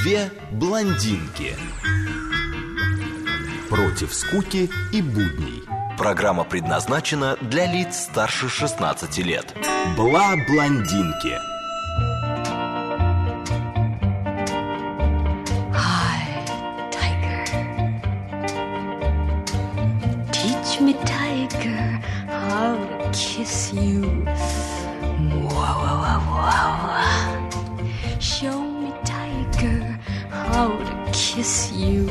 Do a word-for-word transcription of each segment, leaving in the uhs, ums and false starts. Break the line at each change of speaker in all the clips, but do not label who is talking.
Две блондинки. Против скуки и будней. Программа предназначена для лиц старше шестнадцати лет. Бла-блондинки.
Hi, tiger. Teach me, tiger, how to kiss you. Show me, tiger, how to kiss you.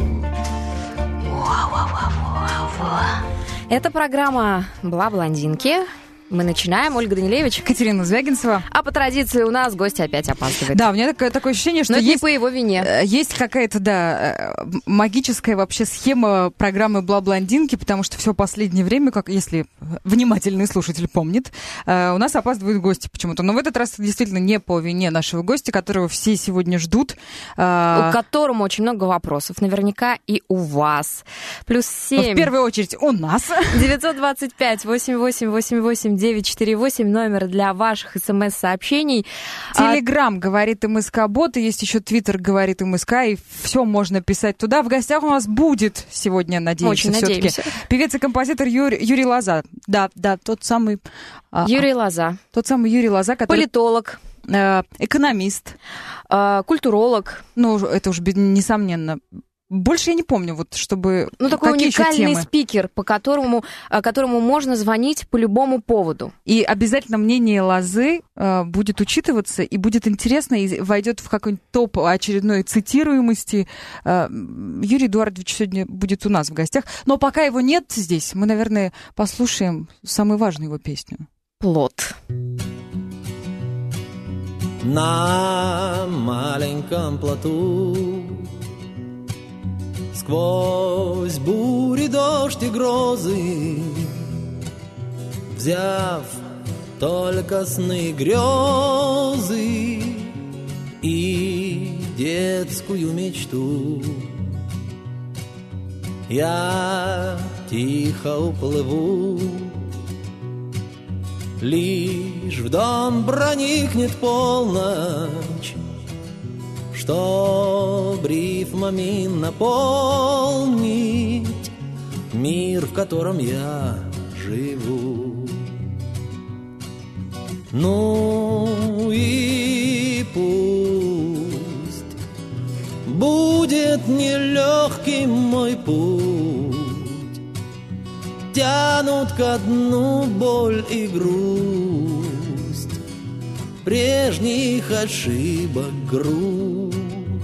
Это программа «Бла-блондинки». Мы начинаем. Ольга Данилевич.
Катерина Звягинцева.
А по традиции у нас гости опять опаздывают.
Да, у меня такое, такое ощущение, что
Но это
есть,
не по его вине.
Есть какая-то, да, магическая вообще схема программы «Бла-блондинки», потому что все последнее время, как если внимательный слушатель помнит, у нас опаздывают гости почему-то. Но в этот раз действительно не по вине нашего гостя, которого все сегодня ждут.
У которому очень много вопросов. Наверняка и у вас. Плюс семь.
В первую очередь у нас.
девятьсот двадцать пять восемьдесят восемь восемьдесят восемь девятьсот сорок восемь, номер для ваших смс-сообщений.
Телеграм, говорит МСК-бот, и есть еще Твиттер, говорит МСК, и все можно писать туда. В гостях у нас будет сегодня, надеемся,
Очень
все-таки
надеемся.
Певец и композитор Юрий, Юрий Лоза. Да, да, тот самый...
Юрий Лоза.
Тот самый Юрий Лоза, который...
Политолог.
Экономист.
Культуролог.
Ну, это уж несомненно. Больше я не помню, вот чтобы...
Ну, такой
какие
уникальный спикер, по которому, которому можно звонить по любому поводу.
И обязательно мнение Лозы э, будет учитываться, и будет интересно, и войдет в какой-нибудь топ очередной цитируемости. Э, Юрий Эдуардович сегодня будет у нас в гостях. Но пока его нет здесь, мы, наверное, послушаем самую важную его песню.
«Плот».
На маленьком плоту сквозь бури, дождь и грозы, взяв только сны, грезы и детскую мечту, я тихо уплыву. Лишь в дом проникнет полночь, чтоб рифмами наполнить мир, в котором я живу. Ну и пусть будет нелегким мой путь, тянут ко дну боль и грусть, прежних ошибок грусть.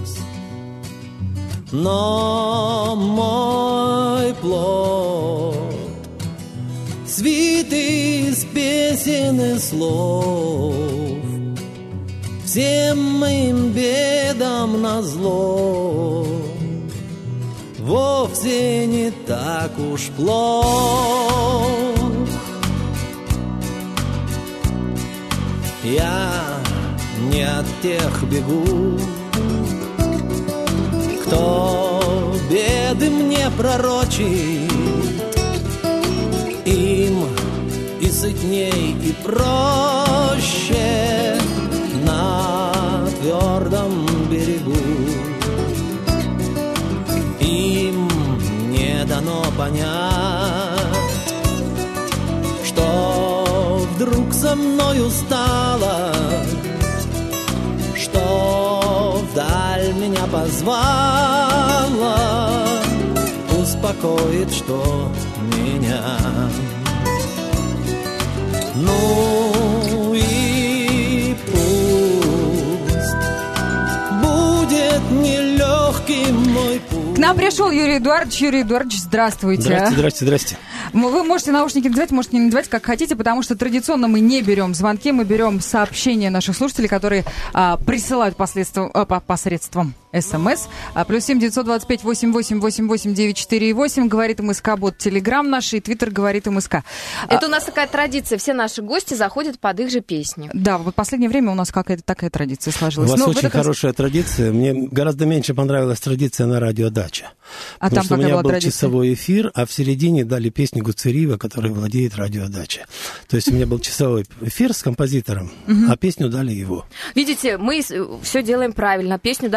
Но мой плод свит из песен и слов, всем моим бедам назло, вовсе не так уж плох. Я не от тех бегу, кто беды мне пророчит. Им и сытней, и проще на твердом берегу. Им не дано понять, что вдруг со мною стало, что вдаль меня позвала, успокоит, что меня. Ну и пусть будет нелегким мой путь.
К нам пришел Юрий Эдуардович. Юрий Эдуардович, здравствуйте.
Здрасте, здрасте, здрасте.
Вы можете наушники надевать, можете не надевать, как хотите, потому что традиционно мы не берем звонки, мы берем сообщения наших слушателей, которые а, присылают посредством, а, посредством СМС. А, плюс семь девятьсот двадцать пять восемь восемь восемь восемь девять четыре восемь, говорит МСК-бот, Телеграм наш, и Твиттер говорит МСК.
Это у нас такая традиция, все наши гости заходят под их же песни.
Да, вот в последнее время у нас какая-то такая традиция сложилась.
У вас
Но
очень
раз...
хорошая традиция. Мне гораздо меньше понравилась традиция на радио «Дача».
А
Потому
там
что у
какая
меня
была
был
традиция?
часовой эфир, а в середине дали песню Гуцериева, которая владеет радио «Дача». То есть у меня был часовой эфир с композитором, а песню дали его.
Видите, мы все делаем правильно. Песню дали вашу.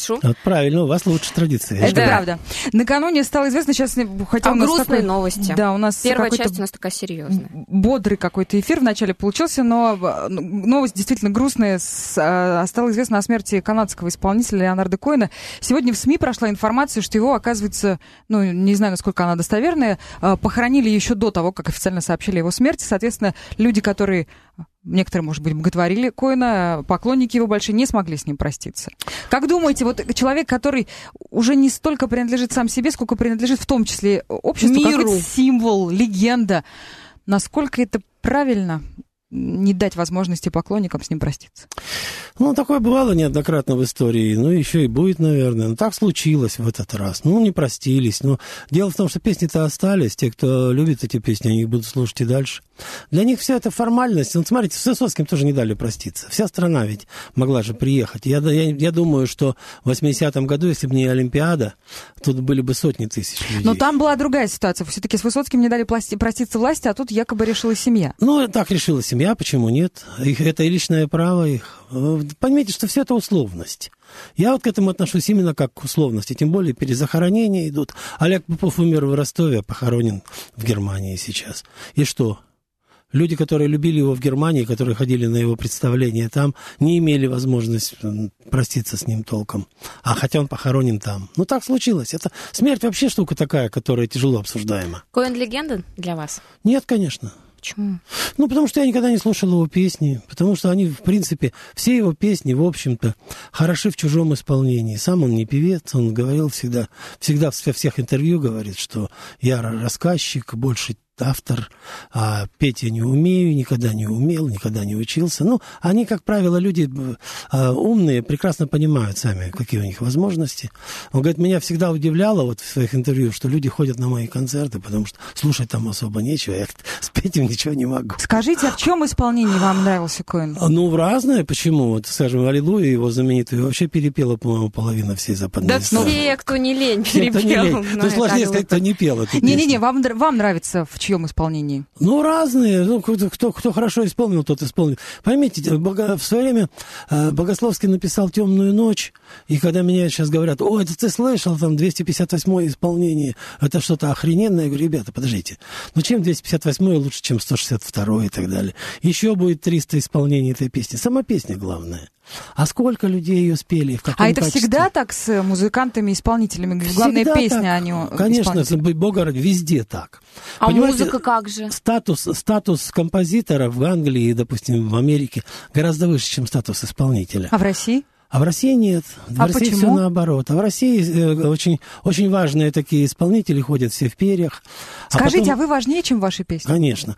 Машу.
Вот правильно, у вас лучше традиции.
Это
Да.
правда. Накануне стало известно, сейчас хотя
А
у нас
грустные
такой-
новости.
Да, у нас
Первая
какой-то
часть у нас такая серьезная.
бодрый какой-то эфир вначале получился, но э, новость действительно грустная. С, э, стало известно о смерти канадского исполнителя Леонарда Коэна. Сегодня в СМИ прошла информация, что его, оказывается, ну, не знаю, насколько она достоверная, э, похоронили еще до того, как официально сообщили о его смерти. Соответственно, люди, которые... Некоторые, может быть, боготворили Коэна, поклонники его большие, не смогли с ним проститься. Как думаете, вот человек, который уже не столько принадлежит сам себе, сколько принадлежит в том числе обществу,
Миру.
как символ, легенда, насколько это правильно не дать возможности поклонникам с ним проститься?
Ну, такое бывало неоднократно в истории, ну, еще и будет, наверное. Но так случилось в этот раз. Ну, не простились. Но дело в том, что песни-то остались. Те, кто любит эти песни, они их будут слушать и дальше. Для них вся эта формальность. Вот смотрите, с Высоцким тоже не дали проститься. Вся страна ведь могла же приехать. Я, я, я думаю, что в восьмидесятом году, если бы не Олимпиада, тут были бы сотни тысяч людей.
Но там была другая ситуация. Все-таки с Высоцким не дали пласти- проститься власти, а тут якобы решила семья.
Ну, так решила семья, почему нет? Их, это и личное право их. Понимаете, что все это условность. Я вот к этому отношусь именно как к условности. Тем более перезахоронения идут. Олег Попов умер в Ростове, похоронен в Германии сейчас. И что? Люди, которые любили его в Германии, которые ходили на его представления там, не имели возможности проститься с ним толком. А хотя он похоронен там. Ну, так случилось. Это смерть вообще штука такая, которая тяжело обсуждаема.
Коэн легенда для вас?
Нет, конечно.
Почему?
Ну, потому что я никогда не слушал его песни, потому что они, в принципе, все его песни, в общем-то, хороши в чужом исполнении. Сам он не певец, он говорил всегда, всегда во всех интервью говорит, что я рассказчик, больше автор, а петь я не умею, никогда не умел, никогда не учился. Ну, они, как правило, люди а, умные, прекрасно понимают сами, какие у них возможности. Он говорит, меня всегда удивляло вот в своих интервью, что люди ходят на мои концерты, потому что слушать там особо нечего, я спеть им ничего не могу.
Скажите, а в чем исполнении вам нравился Коэн?
Ну, в разное. Почему? Вот, скажем, «Аллилуйя» его знаменитую вообще перепела, по-моему, половина всей западной
Да
эстрады.
все, кто не лень,
Все, кто не
перепел.
лень.
Ну,
Ну, сложнее
это
сказать, кто не пел эту песню.
Не-не-не, вам, нр- вам нравится в чьем исполнении?
Ну, разные. Ну, кто, кто, кто хорошо исполнил, тот исполнил. Поймите, бого, в свое время э, Богословский написал «Темную ночь», и когда меня сейчас говорят, о, это ты слышал, там, двести пятьдесят восьмое исполнение, это что-то охрененное, я говорю, ребята, подождите, ну, чем двести пятьдесят восьмое лучше, чем сто шестьдесят второе и так далее? Еще будет триста исполнений этой песни. Сама песня главная. А сколько людей ее спели, в каком
А это
качестве?
всегда так с музыкантами, исполнителями? Главная
Всегда
песня,
так.
они
Конечно,
исполнители.
Бога ради, везде так.
А
Понимаете,
музыка как же?
Статус, статус композитора в Англии, допустим, в Америке гораздо выше, чем статус исполнителя.
А в России?
А в России нет. В
А
России
почему?
все наоборот. А в России э, очень, очень важные такие исполнители ходят все в перьях. А
Скажите,
потом-
а вы важнее, чем ваши песни?
Конечно.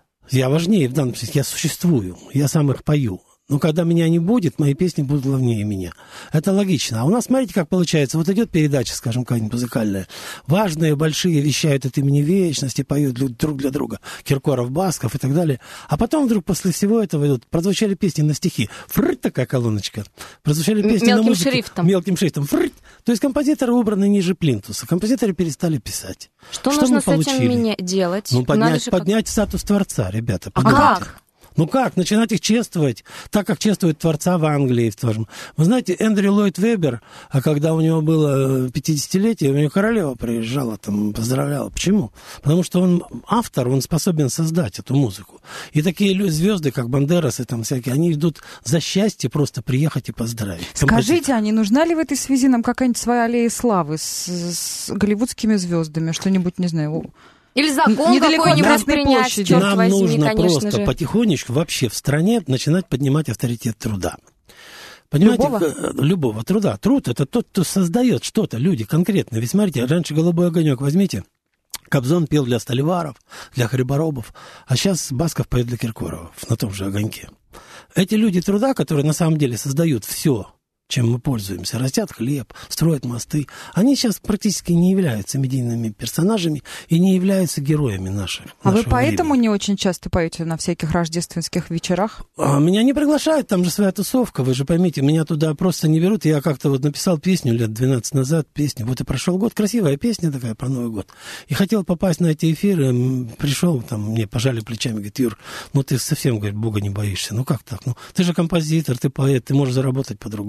Я важнее в данном случае. Я существую. Я сам их пою. Но когда меня не будет, мои песни будут главнее меня. Это логично. А у нас, смотрите, как получается. Вот идет передача, скажем, какая-нибудь музыкальная. Важные, большие вещают от имени вечности, поют лю- друг для друга. Киркоров, Басков и так далее. А потом вдруг после всего этого идут, прозвучали песни на стихи. Фрыть такая колоночка. Прозвучали
М-
песни на
мелким
музыку.
шрифтом.
Мелким шрифтом. Фрыть. То есть композиторы убраны ниже плинтуса. Композиторы перестали писать.
Что,
Что
нужно
мы
с этим
получили?
меня делать?
Ну,
Надо
поднять,
же как-
поднять статус творца, ребята.
А
поднять.
как?
Ну как? Начинать их чествовать, так как чествуют творца в Англии, скажем. Вы знаете, Эндрю Ллойд Веббер, а когда у него было пятидесятилетие, у него королева приезжала, там, поздравляла. Почему? Потому что он автор, он способен создать эту музыку. И такие лю- звезды, как Бандерас и там всякие, они идут за счастье просто приехать и поздравить.
Скажите, а не нужна ли в этой связи нам какая-нибудь своя аллея славы с, с голливудскими звездами? Что-нибудь, не знаю...
Или закон
Недалеко от
какой-нибудь
Красной
принять,
площади.
черт
Нам
возьми,
нужно
конечно
просто
же.
потихонечку вообще в стране начинать поднимать авторитет труда. Понимаете,
Любого?
э, любого труда. Труд — это тот, кто создает что-то, люди конкретно. Ведь смотрите, раньше «Голубой огонек» возьмите. Кобзон пел для столеваров, для хлеборобов, а сейчас Басков поет для Киркоровов на том же огоньке. Эти люди труда, которые на самом деле создают все, чем мы пользуемся, растят хлеб, строят мосты, они сейчас практически не являются медийными персонажами и не являются героями наших.
А вы
нашего
поэтому
времени.
не очень часто поете на всяких рождественских вечерах?
А меня не приглашают, там же своя тусовка, вы же поймите, меня туда просто не берут. Я как-то вот написал песню лет двенадцать назад, песню, вот и прошел год, красивая песня такая про Новый год. И хотел попасть на эти эфиры, м, пришел, там, мне пожали плечами, говорит, Юр, ну ты совсем, говорит, Бога не боишься, ну как так? Ну ты же композитор, ты поэт, ты можешь заработать по-другому.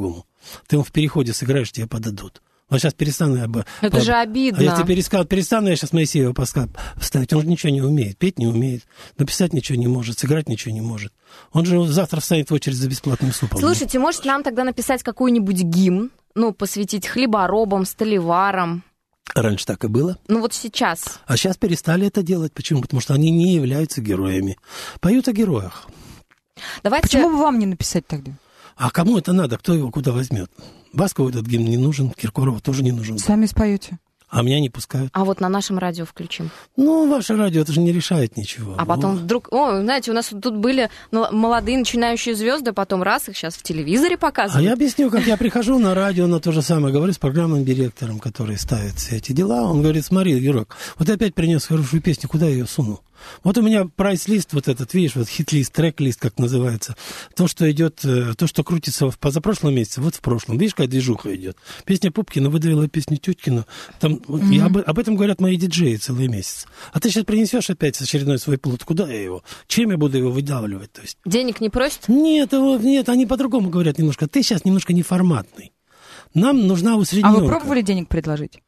Ты ему в переходе сыграешь, тебе подадут. Вот сейчас перестану я бы...
Это
по...
же обидно.
А если перестану, перестану я сейчас Моисеева поставить, он же ничего не умеет, петь не умеет, написать ничего не может, сыграть ничего не может. Он же завтра встанет в очередь за бесплатным супом.
Слушайте, может нам тогда написать какой-нибудь гимн, ну, посвятить хлеборобам, столеварам?
Раньше так и было.
Ну, вот сейчас.
А сейчас перестали это делать. Почему? Потому что они не являются героями. Поют о героях.
Давайте...
Почему бы вам не написать тогда?
А кому это надо? Кто его куда возьмет? Баскову этот гимн не нужен, Киркорову тоже не нужен.
Сами споете.
А меня не пускают.
А вот на нашем радио включим.
Ну, ваше радио, это же не решает ничего.
А потом
ну...
вдруг... О, знаете, у нас тут были молодые начинающие звезды, потом раз, их сейчас в телевизоре показывают.
А я объясню, как я прихожу на радио, на то же самое, говорю с программным директором, который ставит все эти дела. Он говорит, смотри, Герок, вот ты опять принес хорошую песню, куда я ее сунул? Вот у меня прайс-лист вот этот, видишь, вот хит-лист, трек-лист, как называется. То, что идет, то, что крутится в позапрошлом месяце, вот в прошлом. Видишь, какая движуха идет. Песня Пупкина выдавила песню Тюткина. Там, mm-hmm. и об, об этом говорят мои диджеи целый месяц. А ты сейчас принесешь опять очередной свой плод. Куда я его? Чем я буду его выдавливать? То есть...
Денег не просят?
Нет, его, нет, они по-другому говорят немножко. Ты сейчас немножко неформатный. Нам нужна усредненка.
А вы пробовали денег предложить?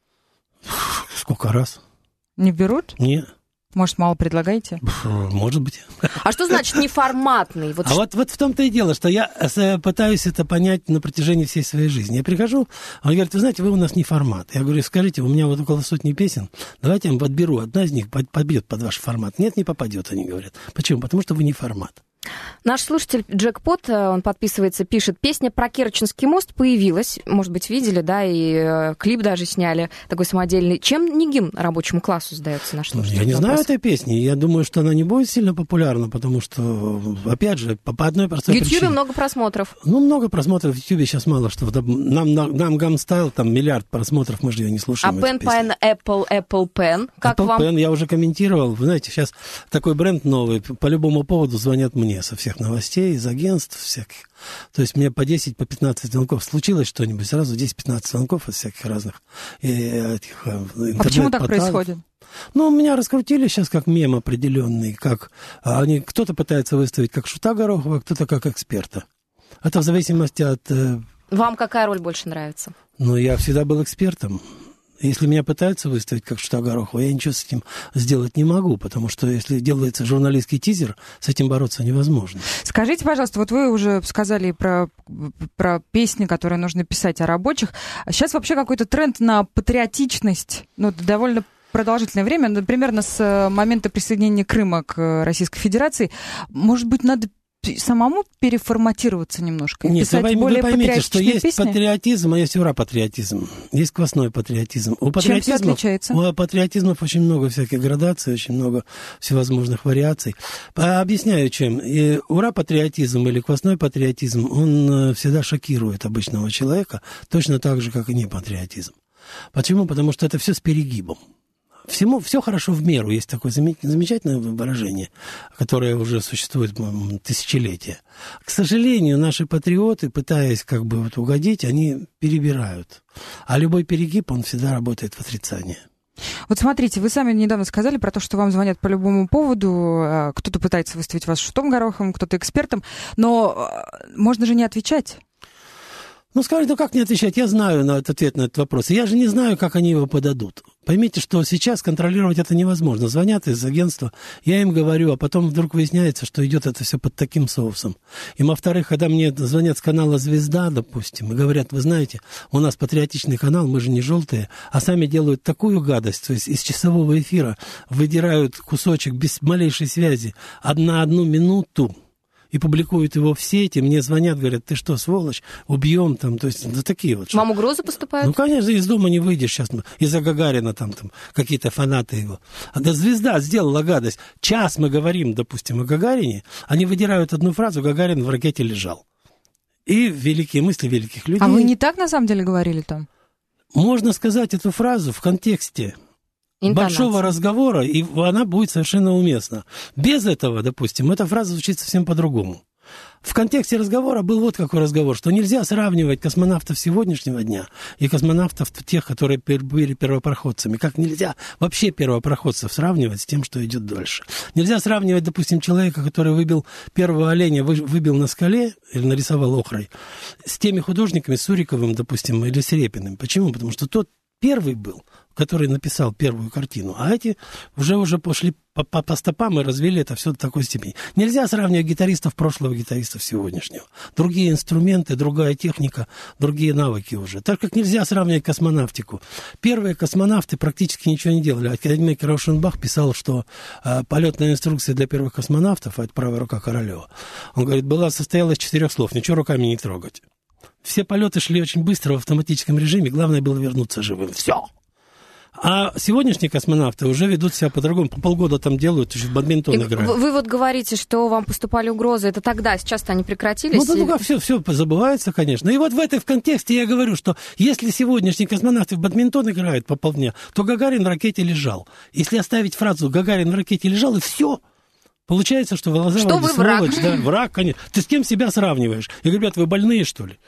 Сколько раз?
Не берут?
Нет.
Может, мало предлагаете?
Может быть.
А что значит неформатный? Вот
а
ш...
вот, вот в том-то и дело, что я пытаюсь это понять на протяжении всей своей жизни. Я прихожу, он говорит, вы знаете, вы у нас не формат. Я говорю, скажите, у меня вот около сотни песен, давайте я вам подберу, одна из них побьет под ваш формат. Нет, не попадет, они говорят. Почему? Потому что вы не формат.
Наш слушатель Джекпот, он подписывается, пишет, песня про Керченский мост появилась, может быть, видели, да, и э, клип даже сняли, такой самодельный. Чем не гимн рабочему классу, сдается наш слушатель?
Я не
вопрос.
знаю этой песни, я думаю, что она не будет сильно популярна, потому что, опять же, по, по одной простой
причине. В Ютьюбе
причине.
много просмотров.
Ну, много просмотров в Ютьюбе сейчас мало что. Нам, нам Гамстайл, там миллиард просмотров, мы же ее не слушаем.
А Pen Pen Apple Apple Pen, как
Apple
вам?
Pen я уже комментировал. Вы знаете, сейчас такой бренд новый, по любому поводу звонят мне со всех новостей, из агентств всяких. То есть мне по десять, по пятнадцать звонков. Случилось что-нибудь, сразу десять-пятнадцать звонков из всяких разных и, этих интернет-порталов.
А почему так происходит?
Ну, меня раскрутили сейчас как мем определенный, как они, кто-то пытается выставить как Шута Горохова, кто-то как эксперта. Это в зависимости от...
Вам какая роль больше нравится?
Ну, я всегда был экспертом. Если меня пытаются выставить как Шута Горохова, я ничего с этим сделать не могу, потому что если делается журналистский тизер, с этим бороться невозможно.
Скажите, пожалуйста, вот вы уже сказали про, про песни, которые нужно писать о рабочих. Сейчас вообще какой-то тренд на патриотичность, ну, довольно продолжительное время, примерно с момента присоединения Крыма к Российской Федерации. Может быть, надо самому переформатироваться немножко?
Нет,
писать
вы,
более
вы поймите, что есть
песни?
патриотизм, а есть ура-патриотизм. Есть квасной патриотизм. У
Чем все отличается?
У патриотизмов очень много всяких градаций, очень много всевозможных вариаций. Объясняю, чем. И ура-патриотизм или квасной патриотизм, он всегда шокирует обычного человека, точно так же, как и непатриотизм. Почему? Потому что это все с перегибом. Всему, все хорошо в меру. Есть такое замечательное выражение, которое уже существует тысячелетия. К сожалению, наши патриоты, пытаясь как бы вот угодить, они перебирают. А любой перегиб, он всегда работает в отрицание.
Вот смотрите, вы сами недавно сказали про то, что вам звонят по любому поводу. Кто-то пытается выставить вас Шутом Гороховым, кто-то экспертом. Но можно же не отвечать.
Ну, скажите, ну как не отвечать? Я знаю на этот ответ на этот вопрос. Я же не знаю, как они его подадут. Поймите, что сейчас контролировать это невозможно. Звонят из агентства, я им говорю, а потом вдруг выясняется, что идет это все под таким соусом. И, во-вторых, когда мне звонят с канала «Звезда», допустим, и говорят, вы знаете, у нас патриотичный канал, мы же не желтые, а сами делают такую гадость, то есть из часового эфира выдирают кусочек без малейшей связи на одну минуту, и публикуют его в сети, мне звонят, говорят, ты что, сволочь, убьем там, то есть, да такие вот.
Вам угрозы поступают?
Ну, конечно, из дома не выйдешь сейчас, из-за Гагарина там, там какие-то фанаты его. А да «Звезда» сделала гадость. Час мы говорим, допустим, о Гагарине, они выдирают одну фразу, Гагарин в ракете лежал. И великие мысли великих людей.
А вы не так, на самом деле, говорили там?
Можно сказать эту фразу в контексте интонация большого разговора, и она будет совершенно уместна. Без этого, допустим, эта фраза звучит совсем по-другому. В контексте разговора был вот какой разговор, что нельзя сравнивать космонавтов сегодняшнего дня и космонавтов тех, которые были первопроходцами. Как нельзя вообще первопроходцев сравнивать с тем, что идет дальше. Нельзя сравнивать, допустим, человека, который выбил первого оленя, выбил на скале или нарисовал охрой, с теми художниками, Суриковым, допустим, или Серепиным. Почему? Потому что тот первый был, который написал первую картину, а эти уже уже пошли по, по, по стопам и развили это все до такой степени. Нельзя сравнивать гитаристов прошлого и гитаристов сегодняшнего. Другие инструменты, другая техника, другие навыки уже. Так как нельзя сравнивать космонавтику. Первые космонавты практически ничего не делали. Академик Раушенбах писал, что э, полетная инструкция для первых космонавтов, это правая рука Королева, он говорит, была, состояла из четырех слов: ничего руками не трогать. Все полеты шли очень быстро в автоматическом режиме, главное было вернуться живым. Все. А сегодняшние космонавты уже ведут себя по-другому. По полгода там делают, еще в бадминтон
И
играют.
Вы, вы вот говорите, что вам поступали угрозы. Это тогда, сейчас-то они прекратились?
Ну, да, ну как, все, все забывается, конечно. И вот в этой в контексте я говорю, что если сегодняшние космонавты в бадминтон играют по полдня, то Гагарин в ракете лежал. Если оставить фразу «Гагарин в ракете лежал», и все. Получается, что Волоза
что вы
сволочь,
враг.
Да, враг, конечно. Ты с кем себя сравниваешь? Я говорю, ребят, вы больные, что ли?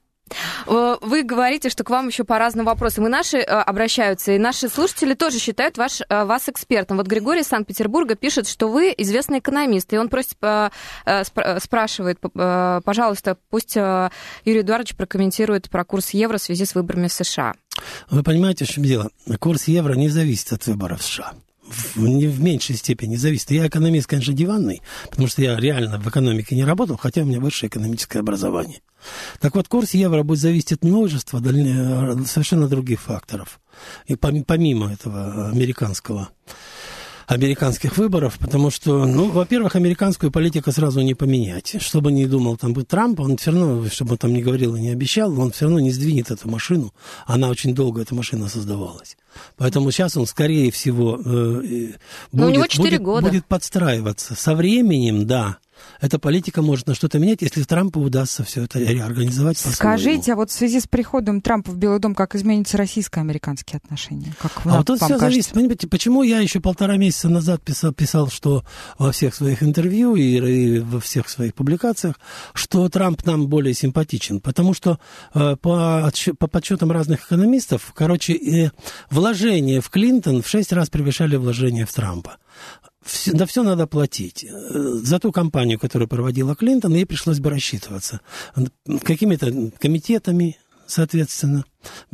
Вы говорите, что к вам еще по разным вопросам и наши обращаются, и наши слушатели тоже считают ваш, вас экспертом. Вот Григорий из Санкт-Петербурга пишет, что вы известный экономист, и он просит, спрашивает, пожалуйста, пусть Юрий Эдуардович прокомментирует про курс евро в связи с выборами в США.
Вы понимаете, в чем дело? Курс евро не зависит от выборов в США. В, не в меньшей степени зависит. Я экономист, конечно, диванный, потому что я реально в экономике не работал, хотя у меня высшее экономическое образование. Так вот, курс евро будет зависеть от множества совершенно других факторов. И помимо этого американского, американских выборов, потому что, ну, во-первых, американскую политику сразу не поменять. Что бы ни думал там Трамп, он все равно, чтобы он там не говорил и не обещал, он все равно не сдвинет эту машину. Она очень долго, эта машина создавалась. Поэтому сейчас он, скорее всего, э, будет,
у него четыре
будет,
года.
будет подстраиваться. Со временем, да, эта политика может на что-то менять, если Трампу удастся все это реорганизовать по-своему.
Скажите, а вот в связи с приходом Трампа в Белый дом, как изменятся российско-американские отношения? Как
а вот тут все
кажется?
зависит. Понимаете, почему я еще полтора месяца назад писал, писал, что во всех своих интервью и, и во всех своих публикациях, что Трамп нам более симпатичен. Потому что э, по, по подсчетам разных экономистов, короче, э, вложения в Клинтон в шесть раз превышали вложения в Трампа. Все, да все надо платить. За ту кампанию, которую проводила Клинтон, ей пришлось бы рассчитываться какими-то комитетами, соответственно,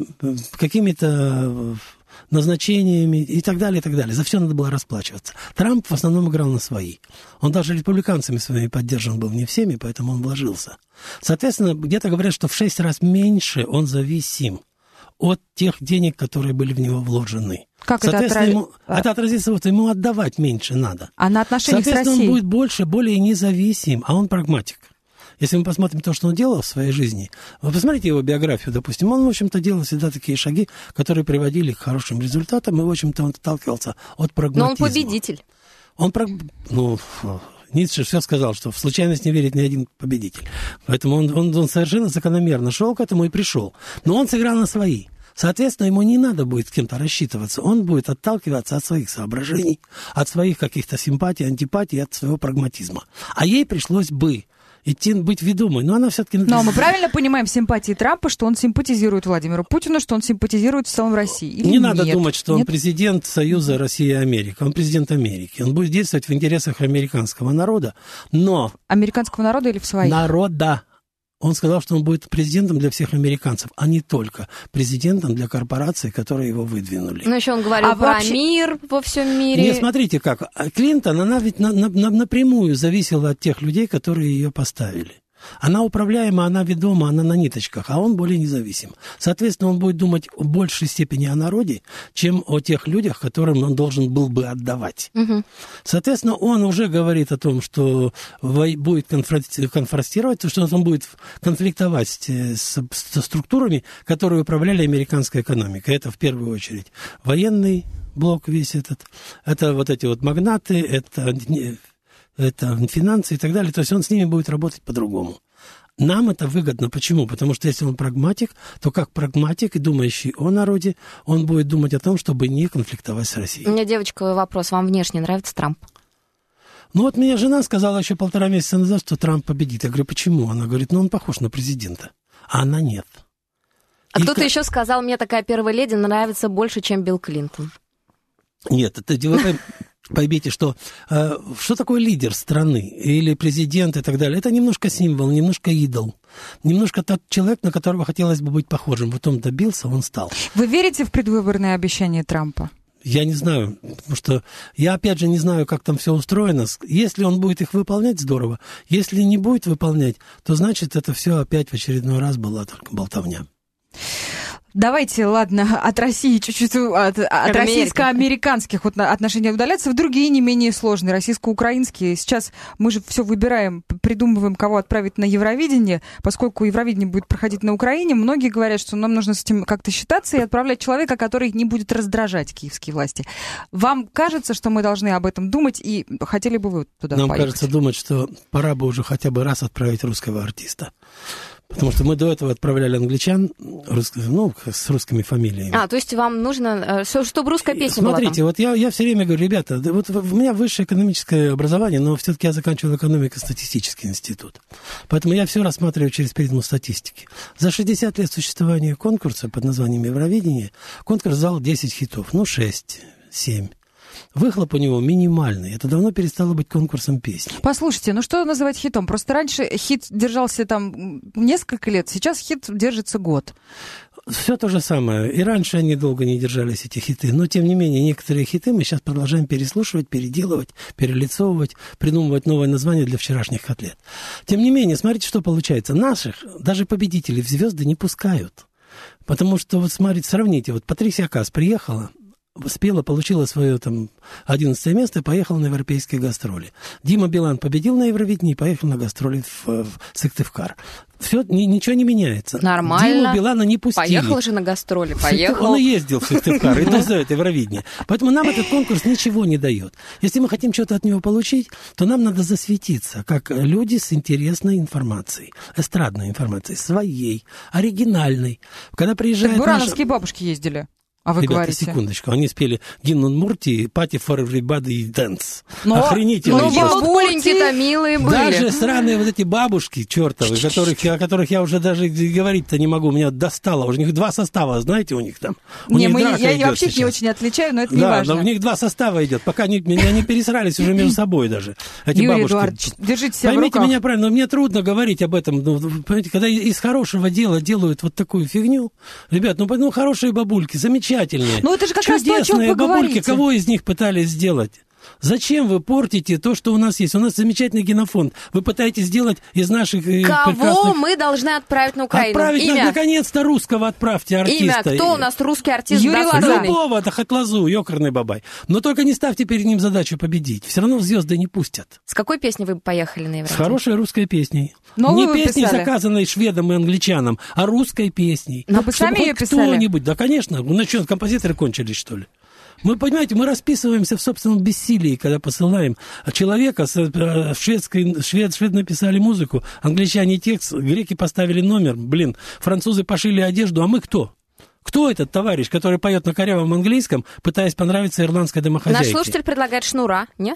какими-то назначениями и так далее, и так далее. За все надо было расплачиваться. Трамп в основном играл на свои. Он даже республиканцами своими поддержан был не всеми, поэтому он вложился. Соответственно, где-то говорят, что в шесть раз меньше он зависим от тех денег, которые были в него вложены.
Как
Соответственно,
это,
ему,
отраз...
это отразится, вот ему отдавать меньше надо.
А на отношениях с
Соответственно,
Россией?
он будет больше, более независим, а он прагматик. Если мы посмотрим то, что он делал в своей жизни, вы посмотрите его биографию, допустим, он, в общем-то, делал всегда такие шаги, которые приводили к хорошим результатам, и, в общем-то, он отталкивался от прагматизма.
Но он победитель.
Он, ну... Ницше все сказал, что в случайность не верит ни один победитель. Поэтому он, он, он совершенно закономерно шел к этому и пришел. Но он сыграл на свои. Соответственно, ему не надо будет с кем-то рассчитываться. Он будет отталкиваться от своих соображений, от своих каких-то симпатий, антипатий, от своего прагматизма. А ей пришлось бы идти быть ведомой. Но она все-таки...
Но мы правильно понимаем симпатии Трампа, что он симпатизирует Владимиру Путину, что он симпатизирует в целом России? Или
не
нет?
надо думать, что
нет?
он президент Союза России и Америки. Он президент Америки. Он будет действовать в интересах американского народа, но...
Американского народа или в своих?
Народа. Он сказал, что он будет президентом для всех американцев, а не только президентом для корпораций, которые его выдвинули.
Но еще он говорил
а
про
вообще...
мир во всем мире.
Не, смотрите как. Клинтон, она ведь на, на, на, напрямую зависела от тех людей, которые ее поставили. Она управляема, она ведома, она на ниточках, а он более независим. Соответственно, он будет думать в большей степени о народе, чем о тех людях, которым он должен был бы отдавать.
Угу.
Соответственно, он уже говорит о том, что будет конфронтировать, что он будет конфликтовать с, со структурами, которые управляли американской экономикой. Это в первую очередь военный блок весь этот, это вот эти вот магнаты, это... это финансы и так далее, то есть он с ними будет работать по-другому. Нам это выгодно. Почему? Потому что если он прагматик, то как прагматик и думающий о народе, он будет думать о том, чтобы не конфликтовать с Россией.
У меня, девочка, вопрос. Вам внешне нравится Трамп?
Ну вот мне жена сказала еще полтора месяца назад, что Трамп победит. Я говорю, почему? Она говорит, ну он похож на президента. А она нет.
А
И
кто-то
как...
еще сказал, мне такая первая леди нравится больше, чем Билл Клинтон.
Нет, это вы поймите, что э, что такое лидер страны или президент и так далее. Это немножко символ, немножко идол. Немножко тот человек, на которого хотелось бы быть похожим. Вот он добился, он стал.
Вы верите в предвыборные обещания Трампа?
Я не знаю, потому что я, опять же, не знаю, как там все устроено. Если он будет их выполнять, здорово. Если не будет выполнять, то значит, это все опять в очередной раз была только болтовня.
Давайте, ладно, от России чуть-чуть, от, от российско-американских отношений удаляться в другие не менее сложные, российско-украинские. Сейчас мы же все выбираем, придумываем, кого отправить на Евровидение. Поскольку Евровидение будет проходить на Украине, многие говорят, что нам нужно с этим как-то считаться и отправлять человека, который не будет раздражать киевские власти. Вам кажется, что мы должны об этом думать, и хотели бы вы туда
Нам
поехать?
кажется думать, что пора бы уже хотя бы раз отправить русского артиста. Потому что мы до этого отправляли англичан, рус... ну, с русскими фамилиями.
А, то есть вам нужно, чтобы русская песня
Смотрите,
была
вот я, я все время говорю, ребята, вот у меня высшее экономическое образование, но все-таки я заканчивал экономико-статистический институт. Поэтому я все рассматриваю через призму статистики. За шестьдесят лет существования конкурса под названием Евровидение конкурс дал десять хитов, ну, шесть, семь. Выхлоп у него минимальный. Это давно перестало быть конкурсом песни.
Послушайте, ну что называть хитом? Просто раньше хит держался там несколько лет, сейчас хит держится год.
Все то же самое. И раньше они долго не держались, эти хиты. Но, тем не менее, некоторые хиты мы сейчас продолжаем переслушивать, переделывать, перелицовывать, придумывать новое название для вчерашних котлет. Тем не менее, смотрите, что получается. Наших, даже победителей в звезды не пускают. Потому что, вот смотрите, сравните. Вот Патрисия Каас приехала, спела, получила свое там одиннадцатое место и поехала на европейские гастроли. Дима Билан победил на Евровидении и поехал на гастроли в, в Сыктывкар. Все, ни, ничего не меняется.
Нормально.
Диму Билана не пустили.
Поехал же на гастроли, поехал.
Он и ездил в Сыктывкар, и то за это Евровидение. Поэтому нам этот конкурс ничего не дает. Если мы хотим что-то от него получить, то нам надо засветиться, как люди с интересной информацией, эстрадной информацией, своей, оригинальной. Когда приезжает
Так бурановские
наша...
бабушки ездили. А вы
Ребята,
говорите?
секундочку, они спели гимн Удмуртии, Party for Everybody Dance.
Но,
Охренительно.
Ну, бабуленьки-то милые были.
Даже сраные вот эти бабушки чертовы, которых, о которых я уже даже говорить-то не могу, меня достало. У них два состава, знаете, у них там. У
не,
них
мы,
драка
я
идет
вообще
сейчас.
не очень отличаю, но это не
Да,
важно.
но у них два состава идет, пока они, они пересрались уже между собой даже. Эти
Юрий
бабушки.
Эдуардович, держите себя в
Поймите
руках.
меня правильно, но мне трудно говорить об этом. Ну, понимаете, когда из хорошего дела делают вот такую фигню, ребят, ну, ну хорошие бабульки, замечательные.
Ну, это же как раз то, о чем
чудесные
вы
бабульки,
говорите.
кого из них пытались сделать? Зачем вы портите то, что у нас есть? У нас замечательный генофонд. Вы пытаетесь сделать из наших э,
Кого
прекрасных...
мы должны отправить на Украину?
Отправить,
Имя.
на- наконец-то, русского отправьте артиста.
Имя. Кто у нас русский артист?
Юрий
достойный?
Лоза.
Любого, это хоть Лозу, ёкарный бабай. Но только не ставьте перед ним задачу победить. Все равно в звезды не пустят.
С какой песней вы бы поехали на
С
Евровидение?
хорошей русской песней.
Новую
Не
вы
песней,
писали?
заказанной шведом и англичанам, а русской песней.
Вы бы
Чтобы
сами
хоть
ее писали?
кто-нибудь, да, конечно. Ну что, композиторы кончились, что ли? Мы, понимаете, мы расписываемся в собственном бессилии, когда посылаем человека, с, э, шведской, швед, швед написали музыку, англичане текст, греки поставили номер, блин, французы пошили одежду, а мы кто? Кто этот товарищ, который поет на корявом английском, пытаясь понравиться ирландской домохозяйке?
Наш слушатель предлагает Шнура, не?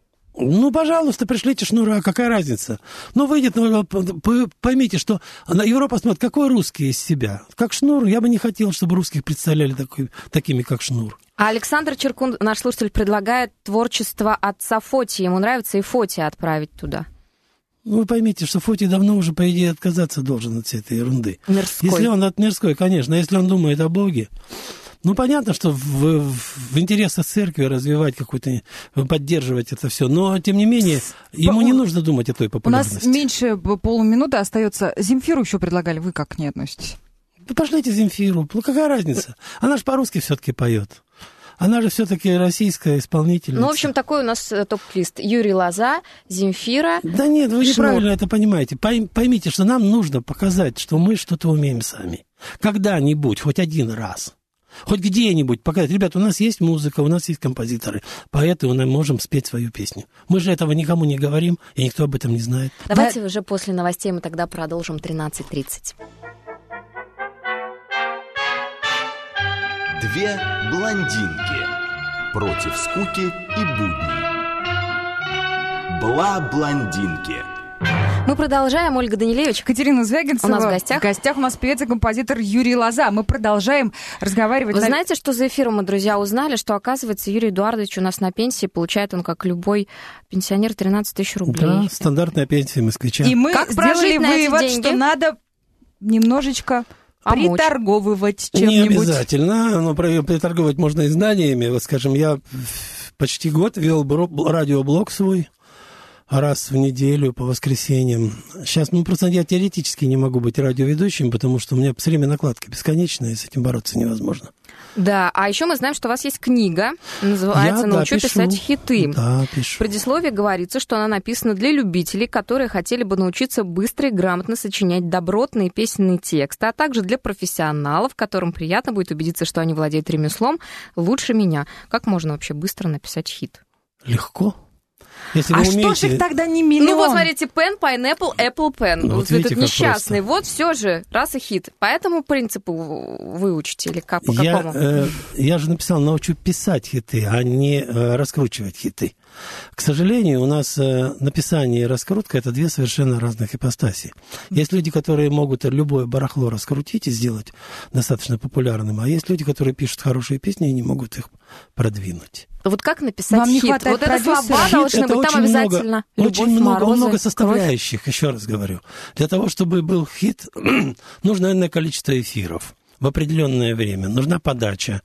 Ну, пожалуйста, пришлите Шнура, какая разница? Ну, выйдет, ну, поймите, что Европа смотрит, какой русский из себя. Как Шнур, я бы не хотел, чтобы русских представляли такой, такими, как Шнур.
А Александр Черкун, наш слушатель, предлагает творчество отца Фоти. Ему нравится и Фоти отправить туда.
Ну, вы поймите, что Фоти давно уже, по идее, отказаться должен от всей этой ерунды.
Мирской.
Если он от мирской, конечно, если он думает о Боге. Ну, понятно, что в, в, в интересах церкви развивать какую-то, поддерживать это все, но, тем не менее, ему не нужно думать о той
У
популярности.
нас меньше полуминуты остается. Земфиру еще предлагали. Вы как к ней относитесь?
Ну, пошлите Земфиру. Ну, какая разница? Она же по-русски все-таки поет. Она же все-таки российская исполнительница.
Ну, в общем, такой у нас э, топ-лист. Юрий Лоза, Земфира.
Да нет, вы
Шнур.
неправильно это понимаете. Пойм- Поймите, что нам нужно показать, что мы что-то умеем сами. Когда-нибудь, хоть один раз. Хоть где-нибудь показать. Ребята, у нас есть музыка, у нас есть композиторы, поэты, мы можем спеть свою песню. Мы же этого никому не говорим, и никто об этом не знает.
Давайте уже после новостей мы тогда продолжим тринадцать тридцать.
Две блондинки против скуки и будней. Бла-блондинки.
Мы продолжаем. Ольга Данилевич.
Катерина Звягинцева.
У нас в гостях.
В гостях у нас певец и композитор Юрий Лоза. Мы продолжаем разговаривать.
Вы
на...
знаете, что за эфиром мы, друзья, узнали, что, оказывается, Юрий Эдуардович у нас на пенсии, получает он, как любой пенсионер, тринадцать тысяч рублей.
Да, стандартная пенсия москвича.
И мы
Как
сделали
прожить на эти
вывод,
деньги?
что надо немножечко
Помочь.
приторговывать
Не
чем-нибудь.
обязательно, но про- приторговать можно и знаниями. Вот, скажем, я почти год вел бро- радиоблог свой раз в неделю по воскресеньям. Сейчас, ну, просто я теоретически не могу быть радиоведущим, потому что у меня все время накладки бесконечные, и с этим бороться невозможно.
Да, а еще мы знаем, что у вас есть книга, называется
Я, да,
«Научу
пишу.
писать хиты».
Да,
В
пишу.
предисловии говорится, что она написана для любителей, которые хотели бы научиться быстро и грамотно сочинять добротные песенные тексты, а также для профессионалов, которым приятно будет убедиться, что они владеют ремеслом лучше меня. Как можно вообще быстро написать хит?
Легко. Если
А
вы
что
умеете...
ж их тогда не миллион?
Ну вот смотрите, pen, pineapple, apple pen.
Ну, вот
вот
видите,
этот
как
несчастный. Вот все же, раз и хит. По этому принципу выучите или как, по
Я,
какому?
э, я же написал, научу писать хиты, а не э, раскручивать хиты. К сожалению, у нас э, написание и раскрутка – это две совершенно разных ипостаси. Есть люди, которые могут любое барахло раскрутить и сделать достаточно популярным, а есть люди, которые пишут хорошие песни и не могут их продвинуть.
Вот как написать
Вам не
хит?
хватает
Вот это
продюсера?
слова
Хит
должны
это
быть, там
очень
обязательно
много,
любовь,
очень много,
морозы,
много
кровь.
составляющих, еще раз говорю. Для того, чтобы был хит, нужно энное количество эфиров в определенное время. Нужна подача,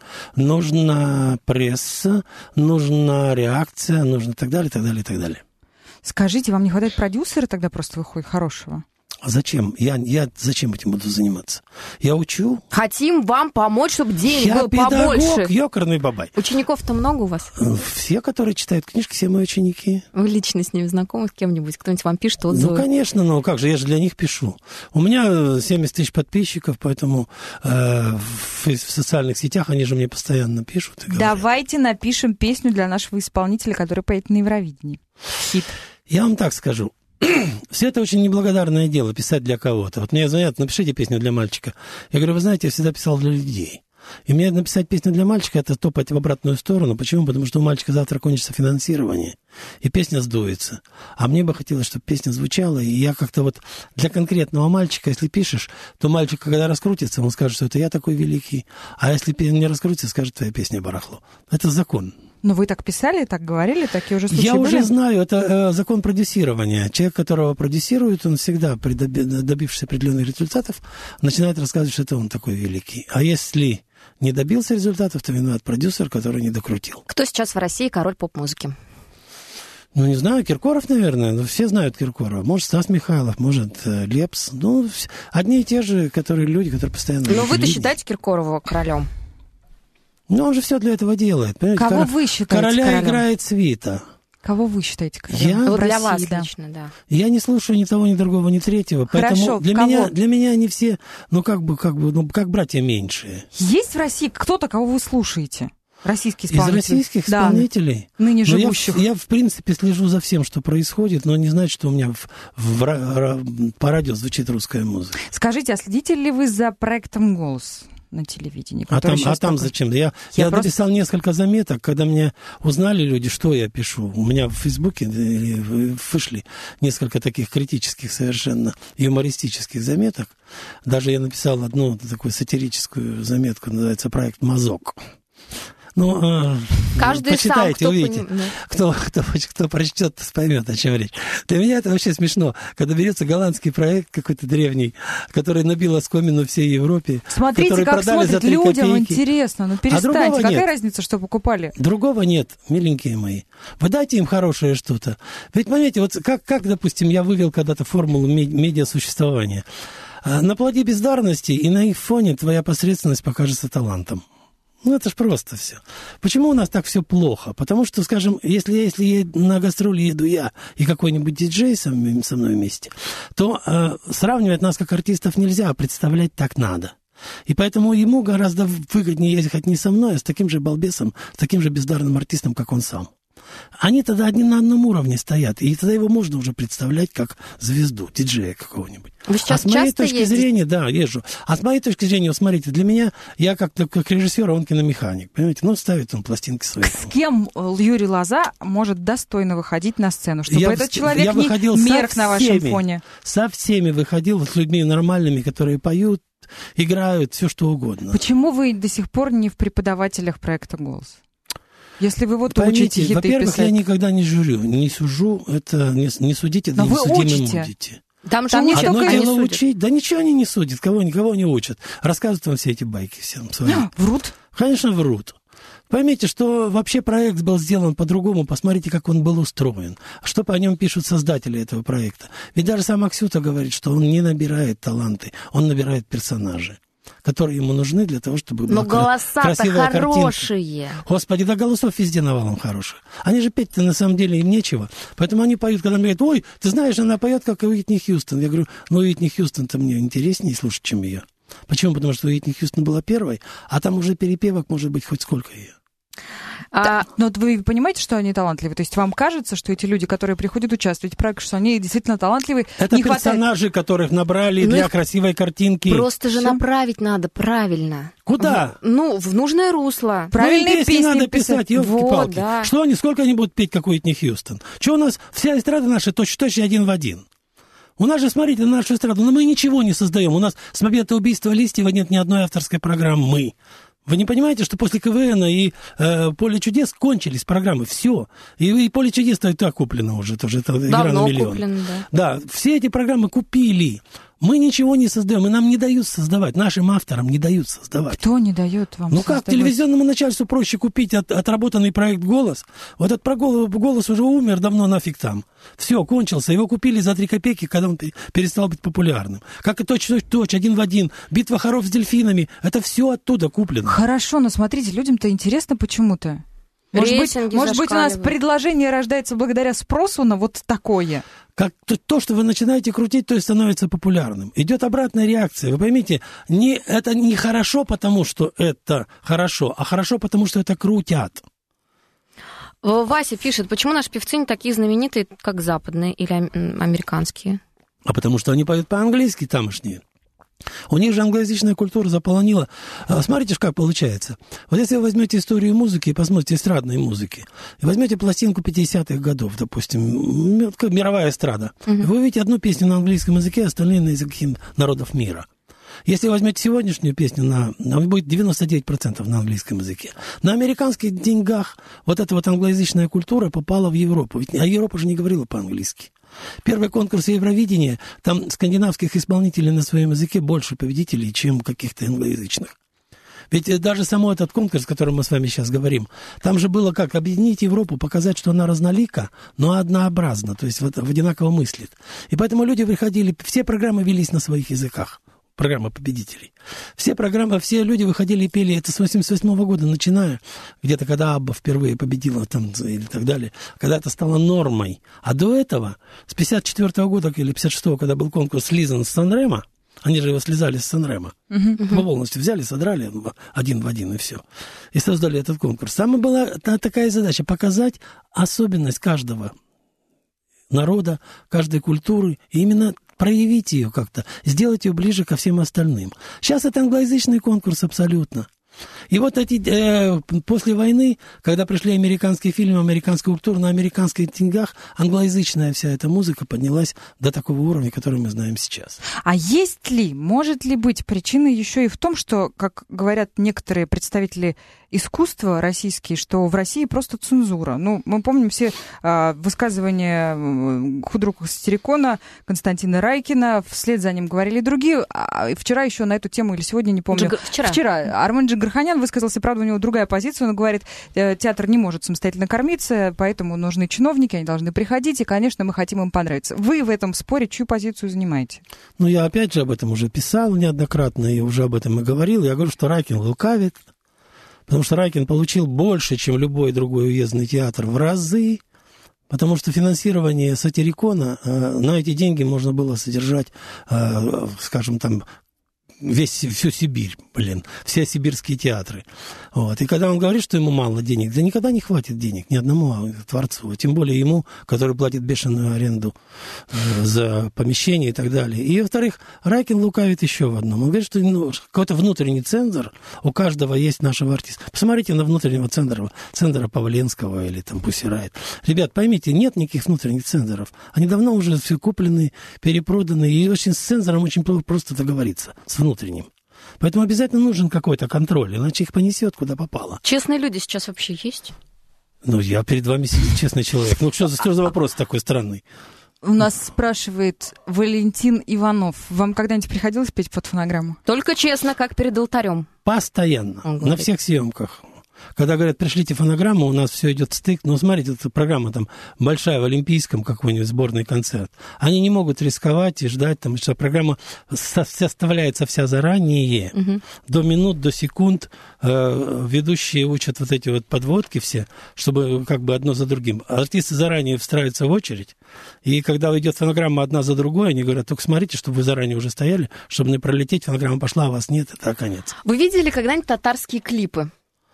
нужна пресса, нужна реакция, нужно так далее, так далее, так далее.
Скажите, вам не хватает продюсера тогда просто выходит хорошего?
А зачем? Я, я зачем этим буду заниматься? Я учу.
Хотим вам помочь, чтобы денег
Я
было
педагог,
побольше.
ёкарный бабай.
Учеников-то много у вас?
Все, которые читают книжки, все мои ученики.
Вы лично с ними знакомы, с кем-нибудь? Кто-нибудь вам пишет отзывы?
Ну, конечно, ну как же, я же для них пишу. У меня семьдесят тысяч подписчиков, поэтому э, в, в социальных сетях они же мне постоянно пишут. И говорят.
Давайте напишем песню для нашего исполнителя, который поет на Евровидении. Хит.
Я вам так скажу. Все это очень неблагодарное дело, писать для кого-то. Вот мне звонят, напишите песню для мальчика. Я говорю, вы знаете, я всегда писал для людей. И мне написать песню для мальчика, это топать в обратную сторону. Почему? Потому что у мальчика завтра кончится финансирование, и песня сдуется. А мне бы хотелось, чтобы песня звучала, и я как-то вот для конкретного мальчика, если пишешь, то мальчик, когда раскрутится, он скажет, что это я такой великий. А если песня не раскрутится, скажет, твоя песня барахло. Это закон.
Но вы так писали, так говорили, такие уже случаи
Я
были?
уже знаю, это э, закон продюсирования. Человек, которого продюсируют, он всегда, при доби- добившись определенных результатов, начинает рассказывать, что это он такой великий. А если не добился результатов, то виноват продюсер, который не докрутил.
Кто сейчас в России король поп-музыки?
Ну, не знаю, Киркоров, наверное. Ну, все знают Киркорова. Может, Стас Михайлов, может, э, Лепс. Ну, вс- одни и те же, которые люди, которые постоянно...
Но
на
вы-то
телевидении.
считаете Киркорова королем?
Ну, он же все для этого делает. Понимаете?
Кого
Кор-
вы считаете
Короля
королем?
играет свита.
Кого вы считаете королем?
Я?
В
Вот для
России,
вас
да.
лично, да.
Я не слушаю ни того, ни другого, ни третьего.
Хорошо,
Поэтому для
кого?
меня, для меня они все, ну, как бы, как бы, ну, как братья меньшие.
Есть в России кто-то, кого вы слушаете? Российские
Из
исполнители?
российских
Да,
исполнителей?
ныне
Ну, я,
живущих.
в- я, в принципе, слежу за всем, что происходит, но не значит, что у меня в, в ра- ра- по радио звучит русская музыка.
Скажите, а следите ли вы за проектом «Голос» на телевидении?
А там,
который
а
щас
там
такой-
зачем? Я,
Я
я,
просто-
написал несколько заметок, когда меня узнали люди, что я пишу. У меня в Фейсбуке или в- вышли несколько таких критических совершенно юмористических заметок. Даже я написал одну такую сатирическую заметку, называется «Проект Мазок». Ну, э,
Каждый сам,
почитайте,
кто
увидите.
поним- ну.
Кто, кто, кто прочтет, поймет, о чем речь. Для меня это вообще смешно, когда берется голландский проект какой-то древний, который набил оскомину всей Европе.
Смотрите,
который
как
продали за
смотрят
три
людям,
копейки.
интересно. Ну
А
перестаньте,
другого
какая
нет.
разница, что покупали?
Другого нет, миленькие мои. Вы дайте им хорошее что-то. Ведь, понимаете, вот как, как допустим, я вывел когда-то формулу ме- медиасуществования. А, Наплоди бездарности, и на их фоне твоя посредственность покажется талантом. Ну, это ж просто все. Почему у нас так все плохо? Потому что, скажем, если, если я на гастроли еду я и какой-нибудь диджей со мной, со мной вместе, то э, сравнивать нас как артистов нельзя, а представлять так надо. И поэтому ему гораздо выгоднее ехать не со мной, а с таким же балбесом, с таким же бездарным артистом, как он сам. Они тогда одни на одном уровне стоят, и тогда его можно уже представлять как звезду, диджея какого-нибудь.
Вы сейчас
а с моей
часто
точки
ездите?
зрения, да, езжу. А с моей точки зрения, вот смотрите, для меня, я как, как режиссер, он киномеханик, понимаете? Ну, ставит он пластинки свои.
С кем Юрий Лоза может достойно выходить на сцену, чтобы
я,
этот человек
я
не
выходил
мерк на вашем
всеми,
фоне?
Со всеми выходил, с людьми нормальными, которые поют, играют, все что угодно.
Почему вы до сих пор не в преподавателях проекта «Голос»? Если вы вот
Поймите,
учите хиты
во-первых,
писать.
я никогда не журю, не сужу, это не, не судите, да
Но
не
вы
судимым
учите.
будете.
Там же
Там не
учат,
Одно
только
они
дело
судят.
учить, да ничего они не судят, кого никого не учат. Рассказывают вам все эти байки всем своим.
Врут?
Конечно, врут. Поймите, что вообще проект был сделан по-другому, посмотрите, как он был устроен. Что по нем пишут создатели этого проекта. Ведь даже сам Аксюта говорит, что он не набирает таланты, он набирает персонажи, которые ему нужны для того, чтобы была
Но голоса-то
красивая
хорошие.
картинка. Господи, да голосов везде навалом хороших. Они же петь-то на самом деле им нечего. Поэтому они поют, когда мне говорят, ой, ты знаешь, она поет, как Уитни Хьюстон. Я говорю, ну, Уитни Хьюстон-то мне интереснее слушать, чем ее. Почему? Потому что Уитни Хьюстон была первой, а там уже перепевок может быть хоть сколько ее.
А,
Но вот вы понимаете, что они талантливы? То есть вам кажется, что эти люди, которые приходят участвовать в проекте, что они действительно талантливы?
Это
не хватает...
персонажи, которых набрали
Ну,
для
их
красивой картинки.
просто же
Всё.
направить надо правильно.
Куда?
В- ну, в нужное русло.
Правильные
ну, и песни,
песни
надо
писать.
писать, ёлки-палки.
Вот, да.
Что они, сколько они будут петь, как Уитни Хьюстон? Что у нас, вся эстрада наша точно-точно один в один. У нас же, смотрите, на нашу эстраду, но мы ничего не создаем. У нас с момента убийства Листьева нет ни одной авторской программы. Вы не понимаете, что после КВН и э, «Поле чудес» кончились программы, все. И, и «Поле чудес»-то и так куплено уже, тоже это игра
Давно
на миллион.
куплено, да.
Да, все эти программы купили. Мы ничего не создаем, и нам не дают создавать, нашим авторам не дают создавать.
Кто не дает вам
Ну как,
создавать?
телевизионному начальству проще купить от, отработанный проект «Голос». Вот этот про голос, голос уже умер, давно нафиг там. Все, кончился. Его купили за три копейки, когда он перестал быть популярным. Как и точь-точь-точь, один в один. «Битва хоров с дельфинами». Это все оттуда куплено.
Хорошо, но смотрите, людям-то интересно почему-то. Может быть,
Рейтинги
может быть, у нас
зашкаливают.
предложение рождается благодаря спросу на вот такое.
Как то, то, что вы начинаете крутить, то и становится популярным. Идет обратная реакция. Вы поймите, не, это не хорошо, потому что это хорошо, а хорошо, потому что это крутят.
Вася пишет, почему наши певцы не такие знаменитые, как западные или ам- американские?
А потому что они поют по-английски тамошние. У них же англоязычная культура заполонила. Смотрите, как получается. Вот если вы возьмете историю музыки и посмотрите эстрадной музыки, и возьмете пластинку пятидесятых годов, допустим, мировая эстрада, угу. Вы увидите одну песню на английском языке, остальные на языке народов мира. Если вы возьмете сегодняшнюю песню, на, она будет девяносто девять процентов на английском языке. На американских деньгах вот эта вот англоязычная культура попала в Европу. Ведь, а Европа же не говорила по-английски. Первый конкурс Евровидения, там скандинавских исполнителей на своем языке больше победителей, чем каких-то англоязычных. Ведь даже само этот конкурс, о котором мы с вами сейчас говорим, там же было как объединить Европу, показать, что она разнолика, но однообразна, то есть вот одинаково мыслит. И поэтому люди приходили, все программы велись на своих языках. Программа победителей. Все программы, все люди выходили и пели это с восемьдесят восьмого года, начиная, где-то когда Абба впервые победила там, или так далее, когда это стало нормой. А до этого, с пятьдесят четвёртого года или пятьдесят шестого, когда был конкурс «Слизан» с Сан-Ремо, они же его слезали с Сан-Ремо, uh-huh. Его полностью взяли, содрали один в один и все. И создали этот конкурс. Там была такая задача показать особенность каждого народа, каждой культуры, и именно проявить ее как-то, сделать ее ближе ко всем остальным. Сейчас это англоязычный конкурс абсолютно. И вот эти, э, после войны, когда пришли американские фильмы, американская культура, на американских деньгах англоязычная вся эта музыка поднялась до такого уровня, который мы знаем сейчас.
А есть ли, может ли быть причина еще и в том, что, как говорят некоторые представители искусства российские, что в России просто цензура? Ну, мы помним все э, высказывания худрука Стерикона, Константина Райкина, вслед за ним говорили другие. А вчера еще на эту тему, или сегодня, не помню.
Джиг... Вчера.
Вчера Армен Джигарханян высказался, правда, у него другая позиция. Он говорит, театр не может самостоятельно кормиться, поэтому нужны чиновники, они должны приходить, и, конечно, мы хотим им понравиться. Вы в этом споре чью позицию занимаете?
Ну, я опять же об этом уже писал неоднократно, и уже об этом и говорил. Я говорю, что Райкин лукавит, потому что Райкин получил больше, чем любой другой уездный театр в разы, потому что финансирование Сатирикона, на эти деньги можно было содержать, скажем, там, весь, всю Сибирь, блин, все сибирские театры. Вот. И когда он говорит, что ему мало денег, да никогда не хватит денег ни одному творцу, тем более ему, который платит бешеную аренду э, за помещение и так далее. И, во-вторых, Райкин лукавит еще в одном. Он говорит, что ну, какой-то внутренний цензор у каждого есть нашего артиста. Посмотрите на внутреннего цензора, цензора Павленского или там Пусси Райт. Ребят, поймите, нет никаких внутренних цензоров. Они давно уже все куплены, перепроданы, и очень с цензором очень просто договориться, с внутренним. Поэтому обязательно нужен какой-то контроль, иначе их понесет куда попало.
Честные люди сейчас вообще есть?
Ну, я перед вами сидит честный человек. Ну, что за, что за вопрос такой странный?
У нас спрашивает Валентин Иванов. Вам когда-нибудь приходилось петь под фонограмму?
Только честно, как перед алтарем.
Постоянно. На всех съемках. Когда говорят, пришлите фонограмму, у нас все идет в стык. Ну, смотрите, эта программа там большая в Олимпийском какой-нибудь сборный концерт. Они не могут рисковать и ждать, там, что программа составляется вся заранее. Угу. До минут, до секунд э, ведущие учат вот эти вот подводки все, чтобы как бы одно за другим. Артисты заранее встраиваются в очередь. И когда идет фонограмма одна за другой, они говорят, только смотрите, чтобы вы заранее уже стояли, чтобы не пролететь, фонограмма пошла, а вас нет, это конец.
Вы видели когда-нибудь татарские клипы?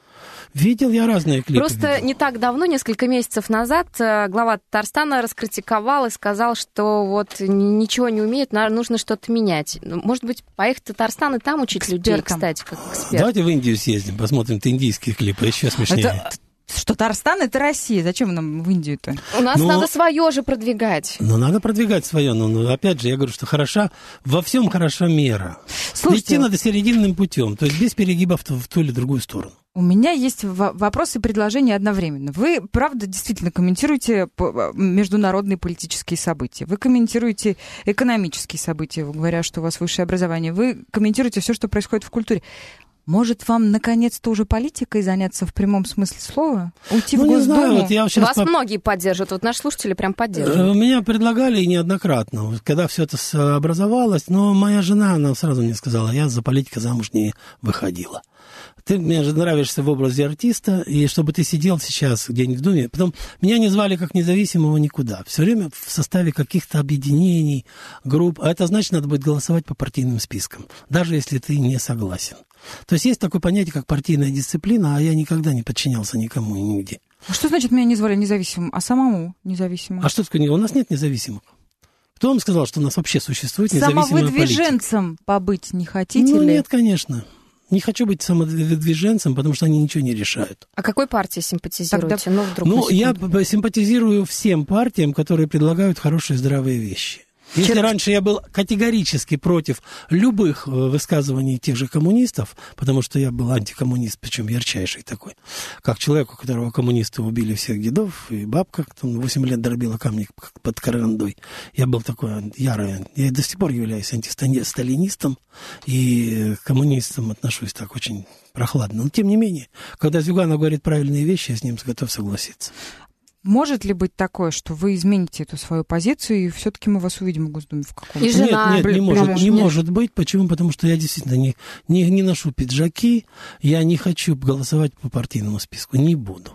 Видел я разные клипы.
Просто
видел.
Не так давно, несколько месяцев назад, глава Татарстана раскритиковал и сказал, что вот ничего не умеет, нужно что-то менять. Может быть, поехать в Татарстан и там учить людей, кстати, как эксперт.
Давайте в Индию съездим, посмотрим индийские клипы, еще смешнее.
Это... Что Татарстан — это Россия. Зачем нам в Индию-то?
У нас
ну,
надо свое же продвигать.
Ну, надо продвигать свое. Но, ну, опять же, я говорю, что хороша, во всем хороша мера.
Слушайте,
идти надо серединным путем, то есть без перегибов в ту или другую сторону.
У меня есть вопросы и предложения одновременно. Вы, правда, действительно комментируете международные политические события. Вы комментируете экономические события, говоря, что у вас высшее образование. Вы комментируете все, что происходит в культуре. Может, вам наконец-то уже политикой заняться в прямом смысле слова? Уйти
ну,
в Госдуму?
Не знаю, вот я
Вас
по...
многие поддержат. Вот наши слушатели прям поддерживают.
Меня предлагали неоднократно, когда все это образовалось. Но моя жена, она сразу мне сказала, я за политика замуж не выходила. Ты мне же нравишься в образе артиста, и чтобы ты сидел сейчас где-нибудь в Думе. Потом меня не звали как независимого никуда. Все время в составе каких-то объединений, групп. А это значит, надо будет голосовать по партийным спискам, даже если ты не согласен. То есть есть такое понятие, как партийная дисциплина, а я никогда не подчинялся никому и нигде.
А что значит меня не звали независимым, а самому независимым?
А что такое? У нас нет независимых. Кто вам сказал, что у нас вообще существует независимая политика?
Самовыдвиженцем побыть не хотите
ну,
ли?
Нет, конечно. Не хочу быть самовыдвиженцем, потому что они ничего не решают.
А какой партии симпатизируете?
Тогда...
Ну, вдруг
ну я симпатизирую всем партиям, которые предлагают хорошие здравые вещи. Если Чер... раньше я был категорически против любых высказываний тех же коммунистов, потому что я был антикоммунист, причем ярчайший такой, как человек, у которого коммунисты убили всех дедов, и бабка там восемь лет дробила камни под Карагандой. Я был такой ярый, я до сих пор являюсь антисталинистом, и к коммунистам отношусь так очень прохладно. Но тем не менее, когда Зюганов говорит правильные вещи, я с ним готов согласиться.
Может ли быть такое, что вы измените эту свою позицию, и все-таки мы вас увидим в Госдуме в каком-то?
И жена,
нет, нет, не,
может,
может, не может быть. Почему? Потому что я действительно не, не, не ношу пиджаки, я не хочу голосовать по партийному списку, не буду.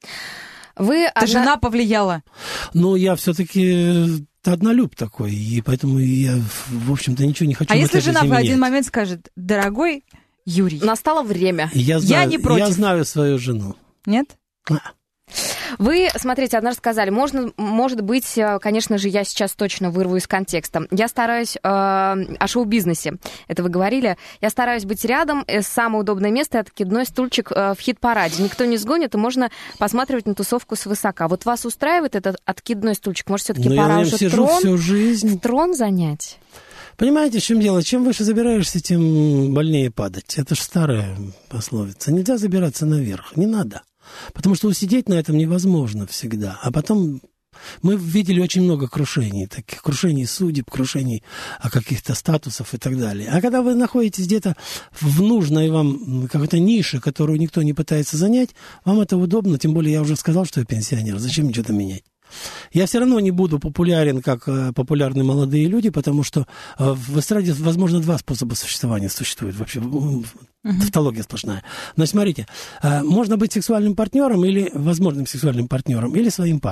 Вы
Это
одна...
жена повлияла?
Ну, я все-таки однолюб такой, и поэтому я, в общем-то, ничего не хочу.
А если жена
заменять.
в один момент скажет, дорогой Юрий...
Настало время.
Я, знаю,
я не против.
Я знаю свою жену.
Нет?
А.
Вы, смотрите, однажды сказали, можно, может быть, конечно же, я сейчас точно вырву из контекста. Я стараюсь э, о шоу-бизнесе, это вы говорили, я стараюсь быть рядом, самое удобное место — это откидной стульчик э, в хит-параде. Никто не сгонит, и можно посматривать на тусовку свысока. Вот вас устраивает этот откидной стульчик? Может, все-таки
Но
пора
я
уже
сижу
трон,
всю жизнь.
трон занять?
Понимаете, в чем дело? Чем выше забираешься, тем больнее падать. Это же старая пословица. Нельзя забираться наверх, не надо. Потому что усидеть на этом невозможно всегда. А потом мы видели очень много крушений, таких крушений судеб, крушений каких-то статусов и так далее. А когда вы находитесь где-то в нужной вам какой-то нише, которую никто не пытается занять, вам это удобно. Тем более я уже сказал, что я пенсионер. Зачем мне что-то менять? Я все равно не буду популярен, как популярны молодые люди, потому что в эстраде, возможно, два способа существования существует вообще. Тавтология сплошная. Значит, смотрите, можно быть сексуальным партнером или возможным сексуальным партнером, или своим парнем.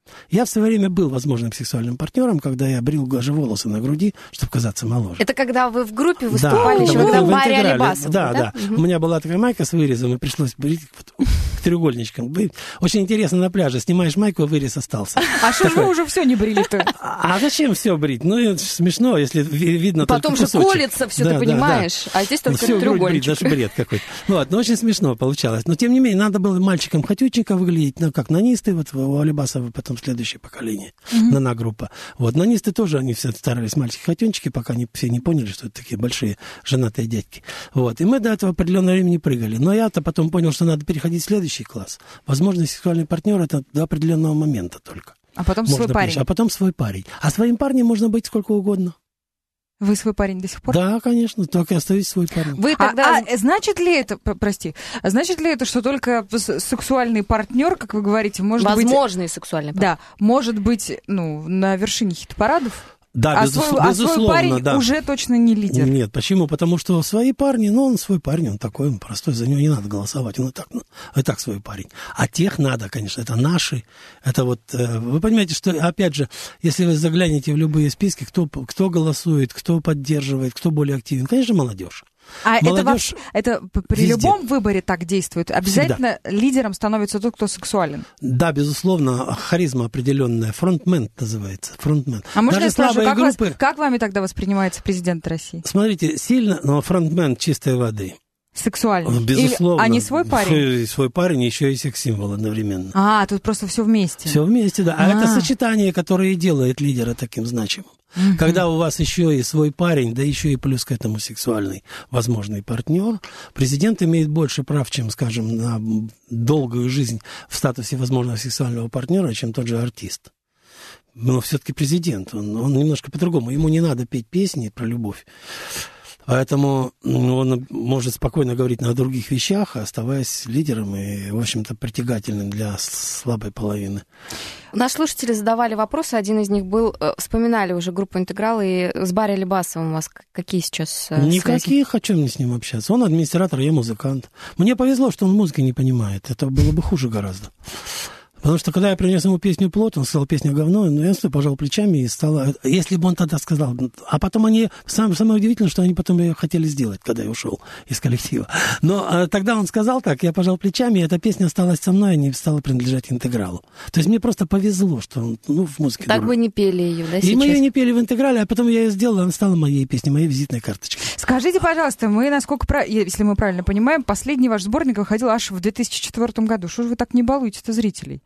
Я в свое время был возможным сексуальным партнером, когда я брил даже волосы на груди, чтобы казаться моложе.
Это когда вы в группе выступали,
да,
еще
да,
когда
в
Барри
интеграле.
Алибасов.
Да, да.
да. Угу.
У меня была такая майка с вырезом, и пришлось брить вот, к треугольничкам. Очень интересно на пляже. Снимаешь майку, а вырез остался.
А что же вы уже все не брили-то?
А зачем все брить? Ну, это смешно, если видно
Потом
только
же
кусочек.
колется все,
да,
ты понимаешь.
Да, да.
А здесь только
ну,
треугольничек.
Брить, даже бред какой-то. Вот, ну, очень смешно получалось. Но, тем не менее, надо было мальчикам хотюченько выглядеть, ну, как нанисты, вот у Алибасова потом следующее поколение, mm-hmm. нана-группа. Вот, нанисты тоже, они все старались мальчики-хотенчики, пока они все не поняли, что это такие большие женатые дядьки. Вот, и мы до этого определенного времени прыгали. Но я-то потом понял, что надо переходить в следующий класс. Возможно, сексуальный партнер это до определенного момента только.
А потом
можно
свой парень.
Быть. А потом свой парень. А своим парнем можно быть сколько угодно.
Вы свой парень до сих пор?
Да, конечно, только остаюсь свой парень.
Вы тогда... а, а значит ли это, прости, значит ли это, что только сексуальный партнер, как вы говорите, может
Возможный
быть...
Возможный сексуальный партнер.
Да, может быть, ну, на вершине хит-парадов?
Да,
а,
безус...
свой, а
безусловно,
свой парень
да.
уже точно не лидер.
Нет, почему? Потому что свои парни, ну, он свой парень, он такой, он простой, за него не надо голосовать, он и так, ну, и так свой парень. А тех надо, конечно, это наши, это вот, э, вы понимаете, что, опять же, если вы заглянете в любые списки, кто, кто голосует, кто поддерживает, кто более активен, конечно, молодежь.
А
Молодежь
это, это при
везде.
любом выборе так действует? Обязательно Всегда. Лидером становится тот, кто сексуален? Да,
безусловно, харизма определенная. Фронтмен называется. Фронтмен.
А можно
Даже
я спрошу, как,
группы...
вас, как вами тогда воспринимается президент России?
Смотрите, сильно, но фронтмен чистой воды.
Сексуальный?
Безусловно.
Или, а не свой парень?
Свой парень, еще и секс-символ одновременно.
А, тут просто все вместе.
Все вместе, да. А, а это сочетание, которое и делает лидера таким значимым.
Угу.
Когда у вас еще и свой парень, да еще и плюс к этому сексуальный возможный партнер, президент имеет больше прав, чем, скажем, на долгую жизнь в статусе возможного сексуального партнера, чем тот же артист. Но все-таки президент, он, он немножко по-другому. Ему не надо петь песни про любовь. Поэтому он может спокойно говорить на других вещах, оставаясь лидером и, в общем-то, притягательным для слабой половины.
Наши слушатели задавали вопросы. Один из них был, вспоминали уже группу «Интеграл», и с Барри Алибасовым у вас какие сейчас
Никаких,
связи?
О чем мне с ним общаться. Он администратор, я музыкант. Мне повезло, что он музыки не понимает. Это было бы хуже гораздо. Потому что, когда я принес ему песню «Плот», он сказал, песня говно, но я пожал плечами и стала... Если бы он тогда сказал... А потом они... Сам, самое удивительное, что они потом ее хотели сделать, когда я ушел из коллектива. Но а, тогда он сказал так, я пожал плечами, и эта песня осталась со мной, и не стала принадлежать «Интегралу». То есть мне просто повезло, что он ну, в музыке...
Так
дурак.
вы не пели ее, да, сейчас?
И мы ее не пели в «Интеграле», а потом я ее сделала, она стала моей песней, моей визитной карточкой.
Скажите, пожалуйста, мы, насколько... Если мы правильно понимаем, последний ваш сборник выходил аж в две тысячи четвёртом году. Что же вы так не балуете-то зрителей?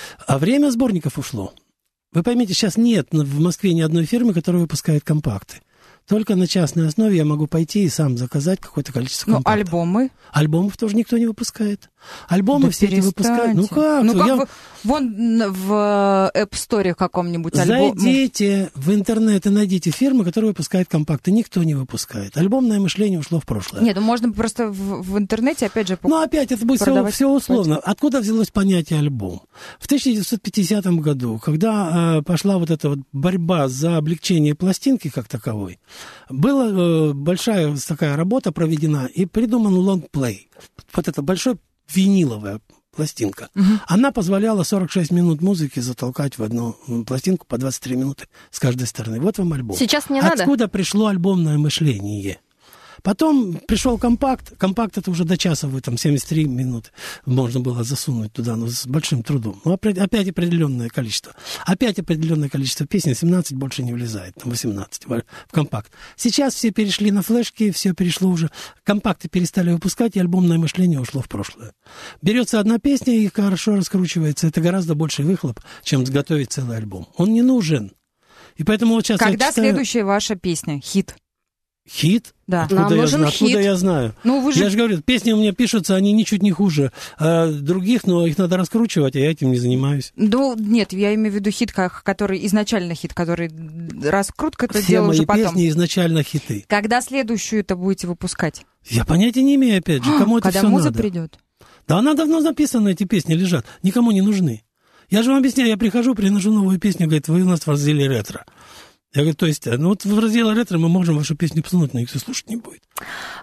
А время сборников ушло. Вы поймите, сейчас нет в Москве ни одной фирмы, которая выпускает компакты. Только на частной основе я могу пойти и сам заказать какое-то количество компактов.
Ну, альбомы?
Альбомов тоже никто не выпускает. Альбомы
да
все эти выпускают. Ну как?
Ну как
я...
вы... Вон в App Store каком-нибудь альбом...
Зайдите в интернет и найдите фирмы, которые выпускают компакты. Никто не выпускает. Альбомное мышление ушло в прошлое.
Нет, ну можно просто в, в интернете, опять же...
Ну опять, это будет все, все условно. Откуда взялось понятие альбом? В тысяча девятьсот пятидесятом году, когда э, пошла вот эта вот борьба за облегчение пластинки как таковой, была э, большая такая работа проведена и придуман лонгплей. Вот это большой виниловая пластинка. Uh-huh. Она позволяла сорок шесть минут музыки затолкать в одну пластинку по двадцать три минуты с каждой стороны. Вот вам альбом.
Сейчас не надо.
Откуда пришло альбомное мышление? Потом пришел компакт. Компакт это уже до часа, вы там семьдесят три минуты можно было засунуть туда, но с большим трудом. Ну, опять определенное количество. Опять определенное количество песен, семнадцать больше не влезает, там восемнадцать в компакт. Сейчас все перешли на флешки, все перешло уже. Компакты перестали выпускать, и альбомное мышление ушло в прошлое. Берется одна песня и хорошо раскручивается. Это гораздо больший выхлоп, чем сготовить целый альбом. Он не нужен. И поэтому вот сейчас
Когда
я читаю...
следующая ваша песня? Хит?
Хит?
Да.
Откуда,
Нам
я,
нужен
знаю? Откуда
хит.
я знаю?
Ну, вы же...
Я же говорю, песни у меня пишутся, они ничуть не хуже э, других, но их надо раскручивать, а я этим не занимаюсь.
Ну, нет, я имею в виду хит, который изначально хит, который раскрутка это
Все
дело
мои
уже потом.
песни изначально хиты.
Когда следующую это будете выпускать?
Я понятия не имею, опять же, кому это
Когда
все
муза
надо.
придет?
Да она давно записана, эти песни лежат, никому не нужны. Я же вам объясняю, я прихожу, приношу новую песню, говорит, вы у нас в разделе ретро. Я говорю, то есть, ну вот в разделе ретро мы можем вашу песню псунуть, но никто слушать не будет.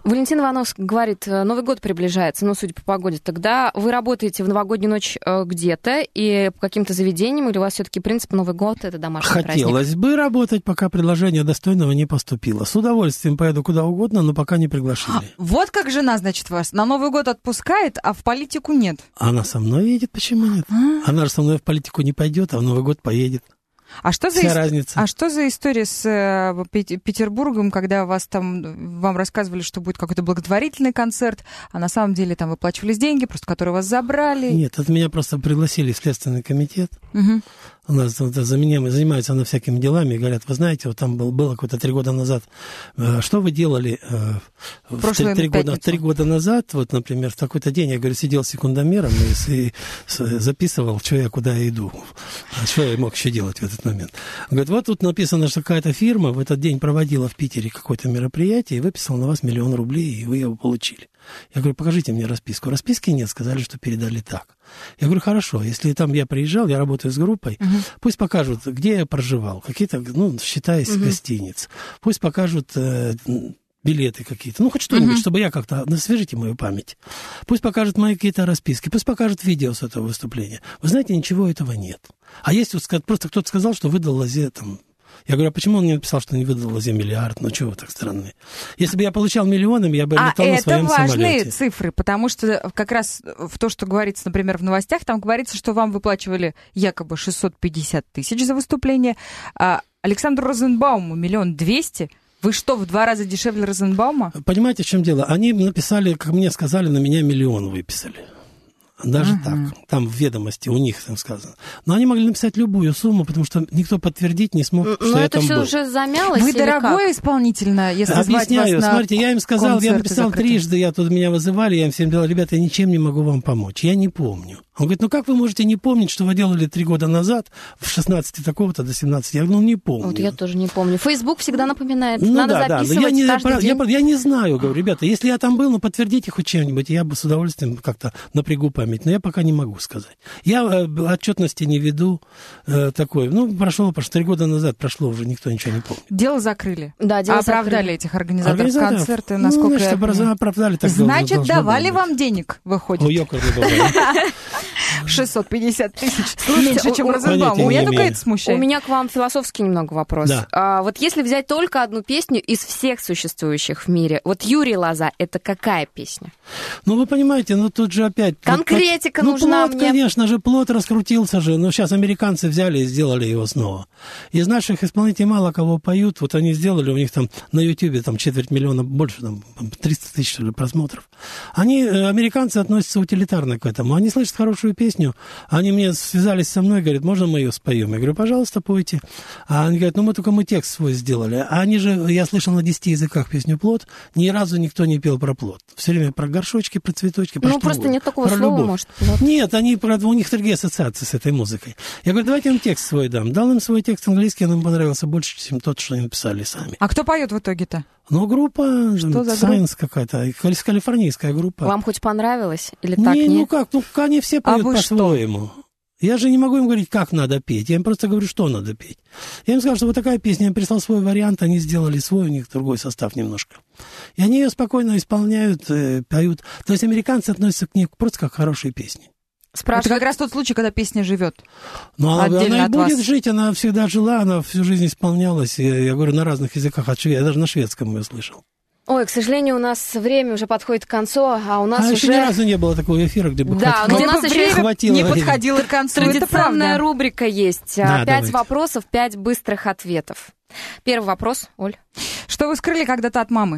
Валентин Иванов говорит, Новый год приближается, ну, судя по погоде. Тогда вы работаете в новогоднюю ночь где-то и по каким-то заведениям, или у вас все-таки принцип Новый год — это домашний праздник?
Хотелось бы работать, пока предложение достойного не поступило. С удовольствием поеду куда угодно, но пока не приглашили.
А, вот как жена, значит, вас на Новый год отпускает, а в политику нет.
Она со мной едет, почему нет? А? Она же со мной в политику не пойдет, а в Новый год поедет.
А что, за
Вся
ис...
разница.
а что за история с э, Петербургом, когда вас там, вам рассказывали, что будет какой-то благотворительный концерт, а на самом деле там выплачивались деньги, просто которые вас забрали?
Нет, это меня просто пригласили в Следственный комитет.
Угу.
У нас вот, за меня занимаются она всякими делами, и говорят, вы знаете, вот там был, было какое-то три года назад, э, что вы делали э, в три, три, года, три года назад, вот, например, в такой-то день, я говорю, сидел секундомером и, и, и записывал, что я, куда я иду, а что я мог еще делать в этот момент. Он говорит, вот тут написано, что какая-то фирма в этот день проводила в Питере какое-то мероприятие и выписала на вас миллион рублей, и вы его получили. Я говорю, покажите мне расписку. Расписки нет, сказали, что передали так. Я говорю, хорошо, если там я приезжал, я работаю с группой, uh-huh. пусть покажут, где я проживал, какие-то, ну, считай, из uh-huh. гостиниц. Пусть покажут э, билеты какие-то, ну, хоть что-нибудь, uh-huh. чтобы я как-то, освежите мою память. Пусть покажут мои какие-то расписки, пусть покажут видео с этого выступления. Вы знаете, ничего этого нет. А если вот, просто кто-то сказал, что выдал Лозе там... Я говорю, а почему он не написал, что не выдал Лозе миллиард? Ну, чего вы так странные? Если бы я получал миллионами, я бы
а
летал на своем самолете. А это важные
цифры, потому что как раз в то, что говорится, например, в новостях, там говорится, что вам выплачивали якобы шестьсот пятьдесят тысяч за выступление, а Александру Розенбауму миллион двести. Вы что, в два раза дешевле Розенбаума? Понимаете,
в чем дело? Они написали, как мне сказали, на меня миллион выписали. Даже uh-huh. так. Там в ведомости у них там сказано. Но они могли написать любую сумму, потому что никто подтвердить не смог,
но
что я там был.
Но это все уже замялось.
Вы дорогой как? Исполнительно, если
Объясняю.
Вас
Смотрите, я им сказал, я написал
закрытые.
трижды, я тут меня вызывали, я им всем говорил, ребята, я ничем не могу вам помочь. Я не помню. Он говорит, ну как вы можете не помнить, что вы делали три года назад, в шестнадцати такого-то до семнадцати? Я говорю, ну не помню.
Вот я тоже не помню. Фейсбук всегда напоминает.
Ну,
надо
да,
записывать
да. Я не,
каждый
я,
день.
Я, я не знаю, говорю, ребята, если я там был, ну подтвердите хоть чем-нибудь, я бы с удовольствием как-то напрягу память, но я пока не могу сказать. Я э, отчетности не веду э, такой. Ну, прошло, прошло, три года назад прошло, уже никто ничего не помнит.
Дело закрыли.
Да, дело
оправдали
закрыли.
Этих организаторов, организаторов концерта, насколько
ну, значит,
я...
оправдали. Так
значит,
должно,
давали
должно
вам денег, выходит.
О, ёкарный бывает.
шестьсот пятьдесят тысяч. Меньше, чем Розенбаум. У меня только это смущает.
У меня к вам философский немного вопрос.
Да.
А, вот если взять только одну песню из всех существующих в мире, вот Юрий Лоза, это какая песня?
Ну, вы понимаете, ну тут же опять...
Конкретика
ну,
нужна
плод,
мне.
конечно же, плод раскрутился же. Но сейчас американцы взяли и сделали его снова. Из наших исполнителей мало кого поют. Вот они сделали, у них там на Ютьюбе там четверть миллиона, больше, там триста тысяч что ли, просмотров. Они, американцы, относятся утилитарно к этому. Они слышат хорошую песню, они мне связались со мной, говорят, можно мы ее споем? Я говорю, пожалуйста, пойте. А они говорят, ну мы только мы текст свой сделали. А они же, я слышал на десяти языках песню «Плод», ни разу никто не пел про плод. Все время про горшочки, про цветочки, про
Ну,
что
просто
угодно.
нет такого
про
слова,
любовь.
может. Плод.
Нет, они, у них другие ассоциации с этой музыкой. Я говорю, давайте я им текст свой дам. Дал им свой текст английский, он им понравился больше, чем тот, что они написали сами.
А кто поет в итоге-то?
Ну, группа,
что за
Science какая-то, калифорнийская группа.
Вам хоть понравилось? Или так,
не,
нет?
ну как, ну они все поют
а
по-своему. Я же не могу им говорить, как надо петь. Я им просто говорю, что надо петь. Я им сказал, что вот такая песня. Я им прислал свой вариант, они сделали свой, у них другой состав немножко. И они ее спокойно исполняют, э, поют. То есть американцы относятся к ней просто как к хорошей песне.
Спрашиваю. Это как раз тот случай, когда песня живет.
Ну, она,
отдельно
она и
от
будет
вас.
жить, она всегда жила, она всю жизнь исполнялась. Я, я говорю, на разных языках, от швед... я даже на шведском ее слышал.
Ой, к сожалению, у нас время уже подходит к концу, а у нас
а
уже...
еще ни разу не было такого эфира, где бы
да,
хватило,
но у нас еще
хватило
не
времени.
подходило к концу.
Традиционная рубрика есть.
Да,
пять
давайте.
вопросов, пять быстрых ответов. Первый вопрос, Оль.
Что вы скрыли когда-то от мамы?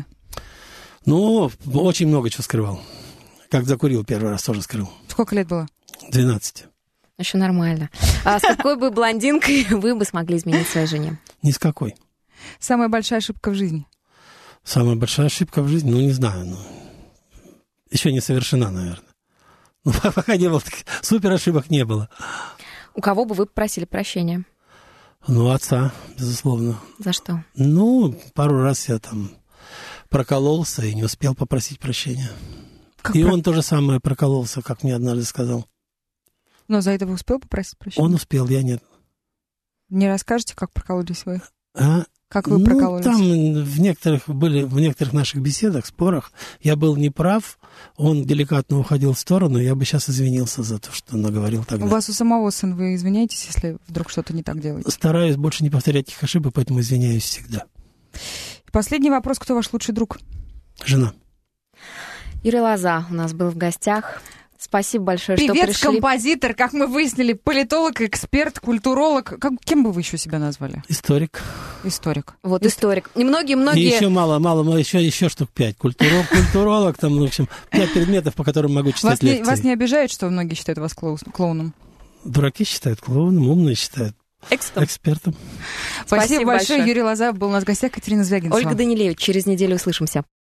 Ну, очень много чего скрывал. Как закурил первый раз, тоже скрыл.
Сколько лет было?
двенадцать.
Еще нормально. А с какой бы блондинкой вы бы смогли изменить своей жене?
Ни с какой.
Самая большая ошибка в жизни?
Самая большая ошибка в жизни? Ну, не знаю. Ну, еще не совершена, наверное. Ну, пока не было, супер ошибок не было.
У кого бы вы попросили прощения?
Ну, отца, безусловно.
За что?
Ну, пару раз я там прокололся и не успел попросить прощения.
Как
и
про...
он то же самое прокололся, как мне однажды сказал.
Но за это вы успел попросить прощения?
Он успел, я нет.
Не расскажете, как прокололись вы?
А?
Как вы
Ну,
прокололись?
там в некоторых были, в некоторых наших беседах, спорах, я был в некоторых, были в некоторых наших беседах, я был неправ, он деликатно уходил в сторону, я бы сейчас извинился за то, что наговорил тогда.
У вас у самого сын, вы извиняетесь, если вдруг что-то не так делаете?
Стараюсь больше не повторять их ошибок, поэтому извиняюсь всегда.
Последний вопрос. Кто ваш лучший друг?
Жена.
Юрий Лоза у нас был в гостях. Спасибо большое, что
Певец,
пришли.
композитор, как мы выяснили, политолог, эксперт, культуролог. Как, кем бы вы еще себя назвали?
Историк.
Историк.
Вот историк. Немногие-многие...
И еще мало, мало, еще, еще штук пять. Культуролог, культуролог, там, в общем, пять предметов, по которым могу читать
Вас не,
лекции.
вас не обижает, что многие считают вас клоу- клоуном?
Дураки считают клоуном, умные считают
Экспертом.
экспертом.
Спасибо,
Спасибо
большое.
большое.
Юрий Лоза был у нас в гостях. Катерина Звягинцева.
Ольга Данилевич, через неделю услышимся.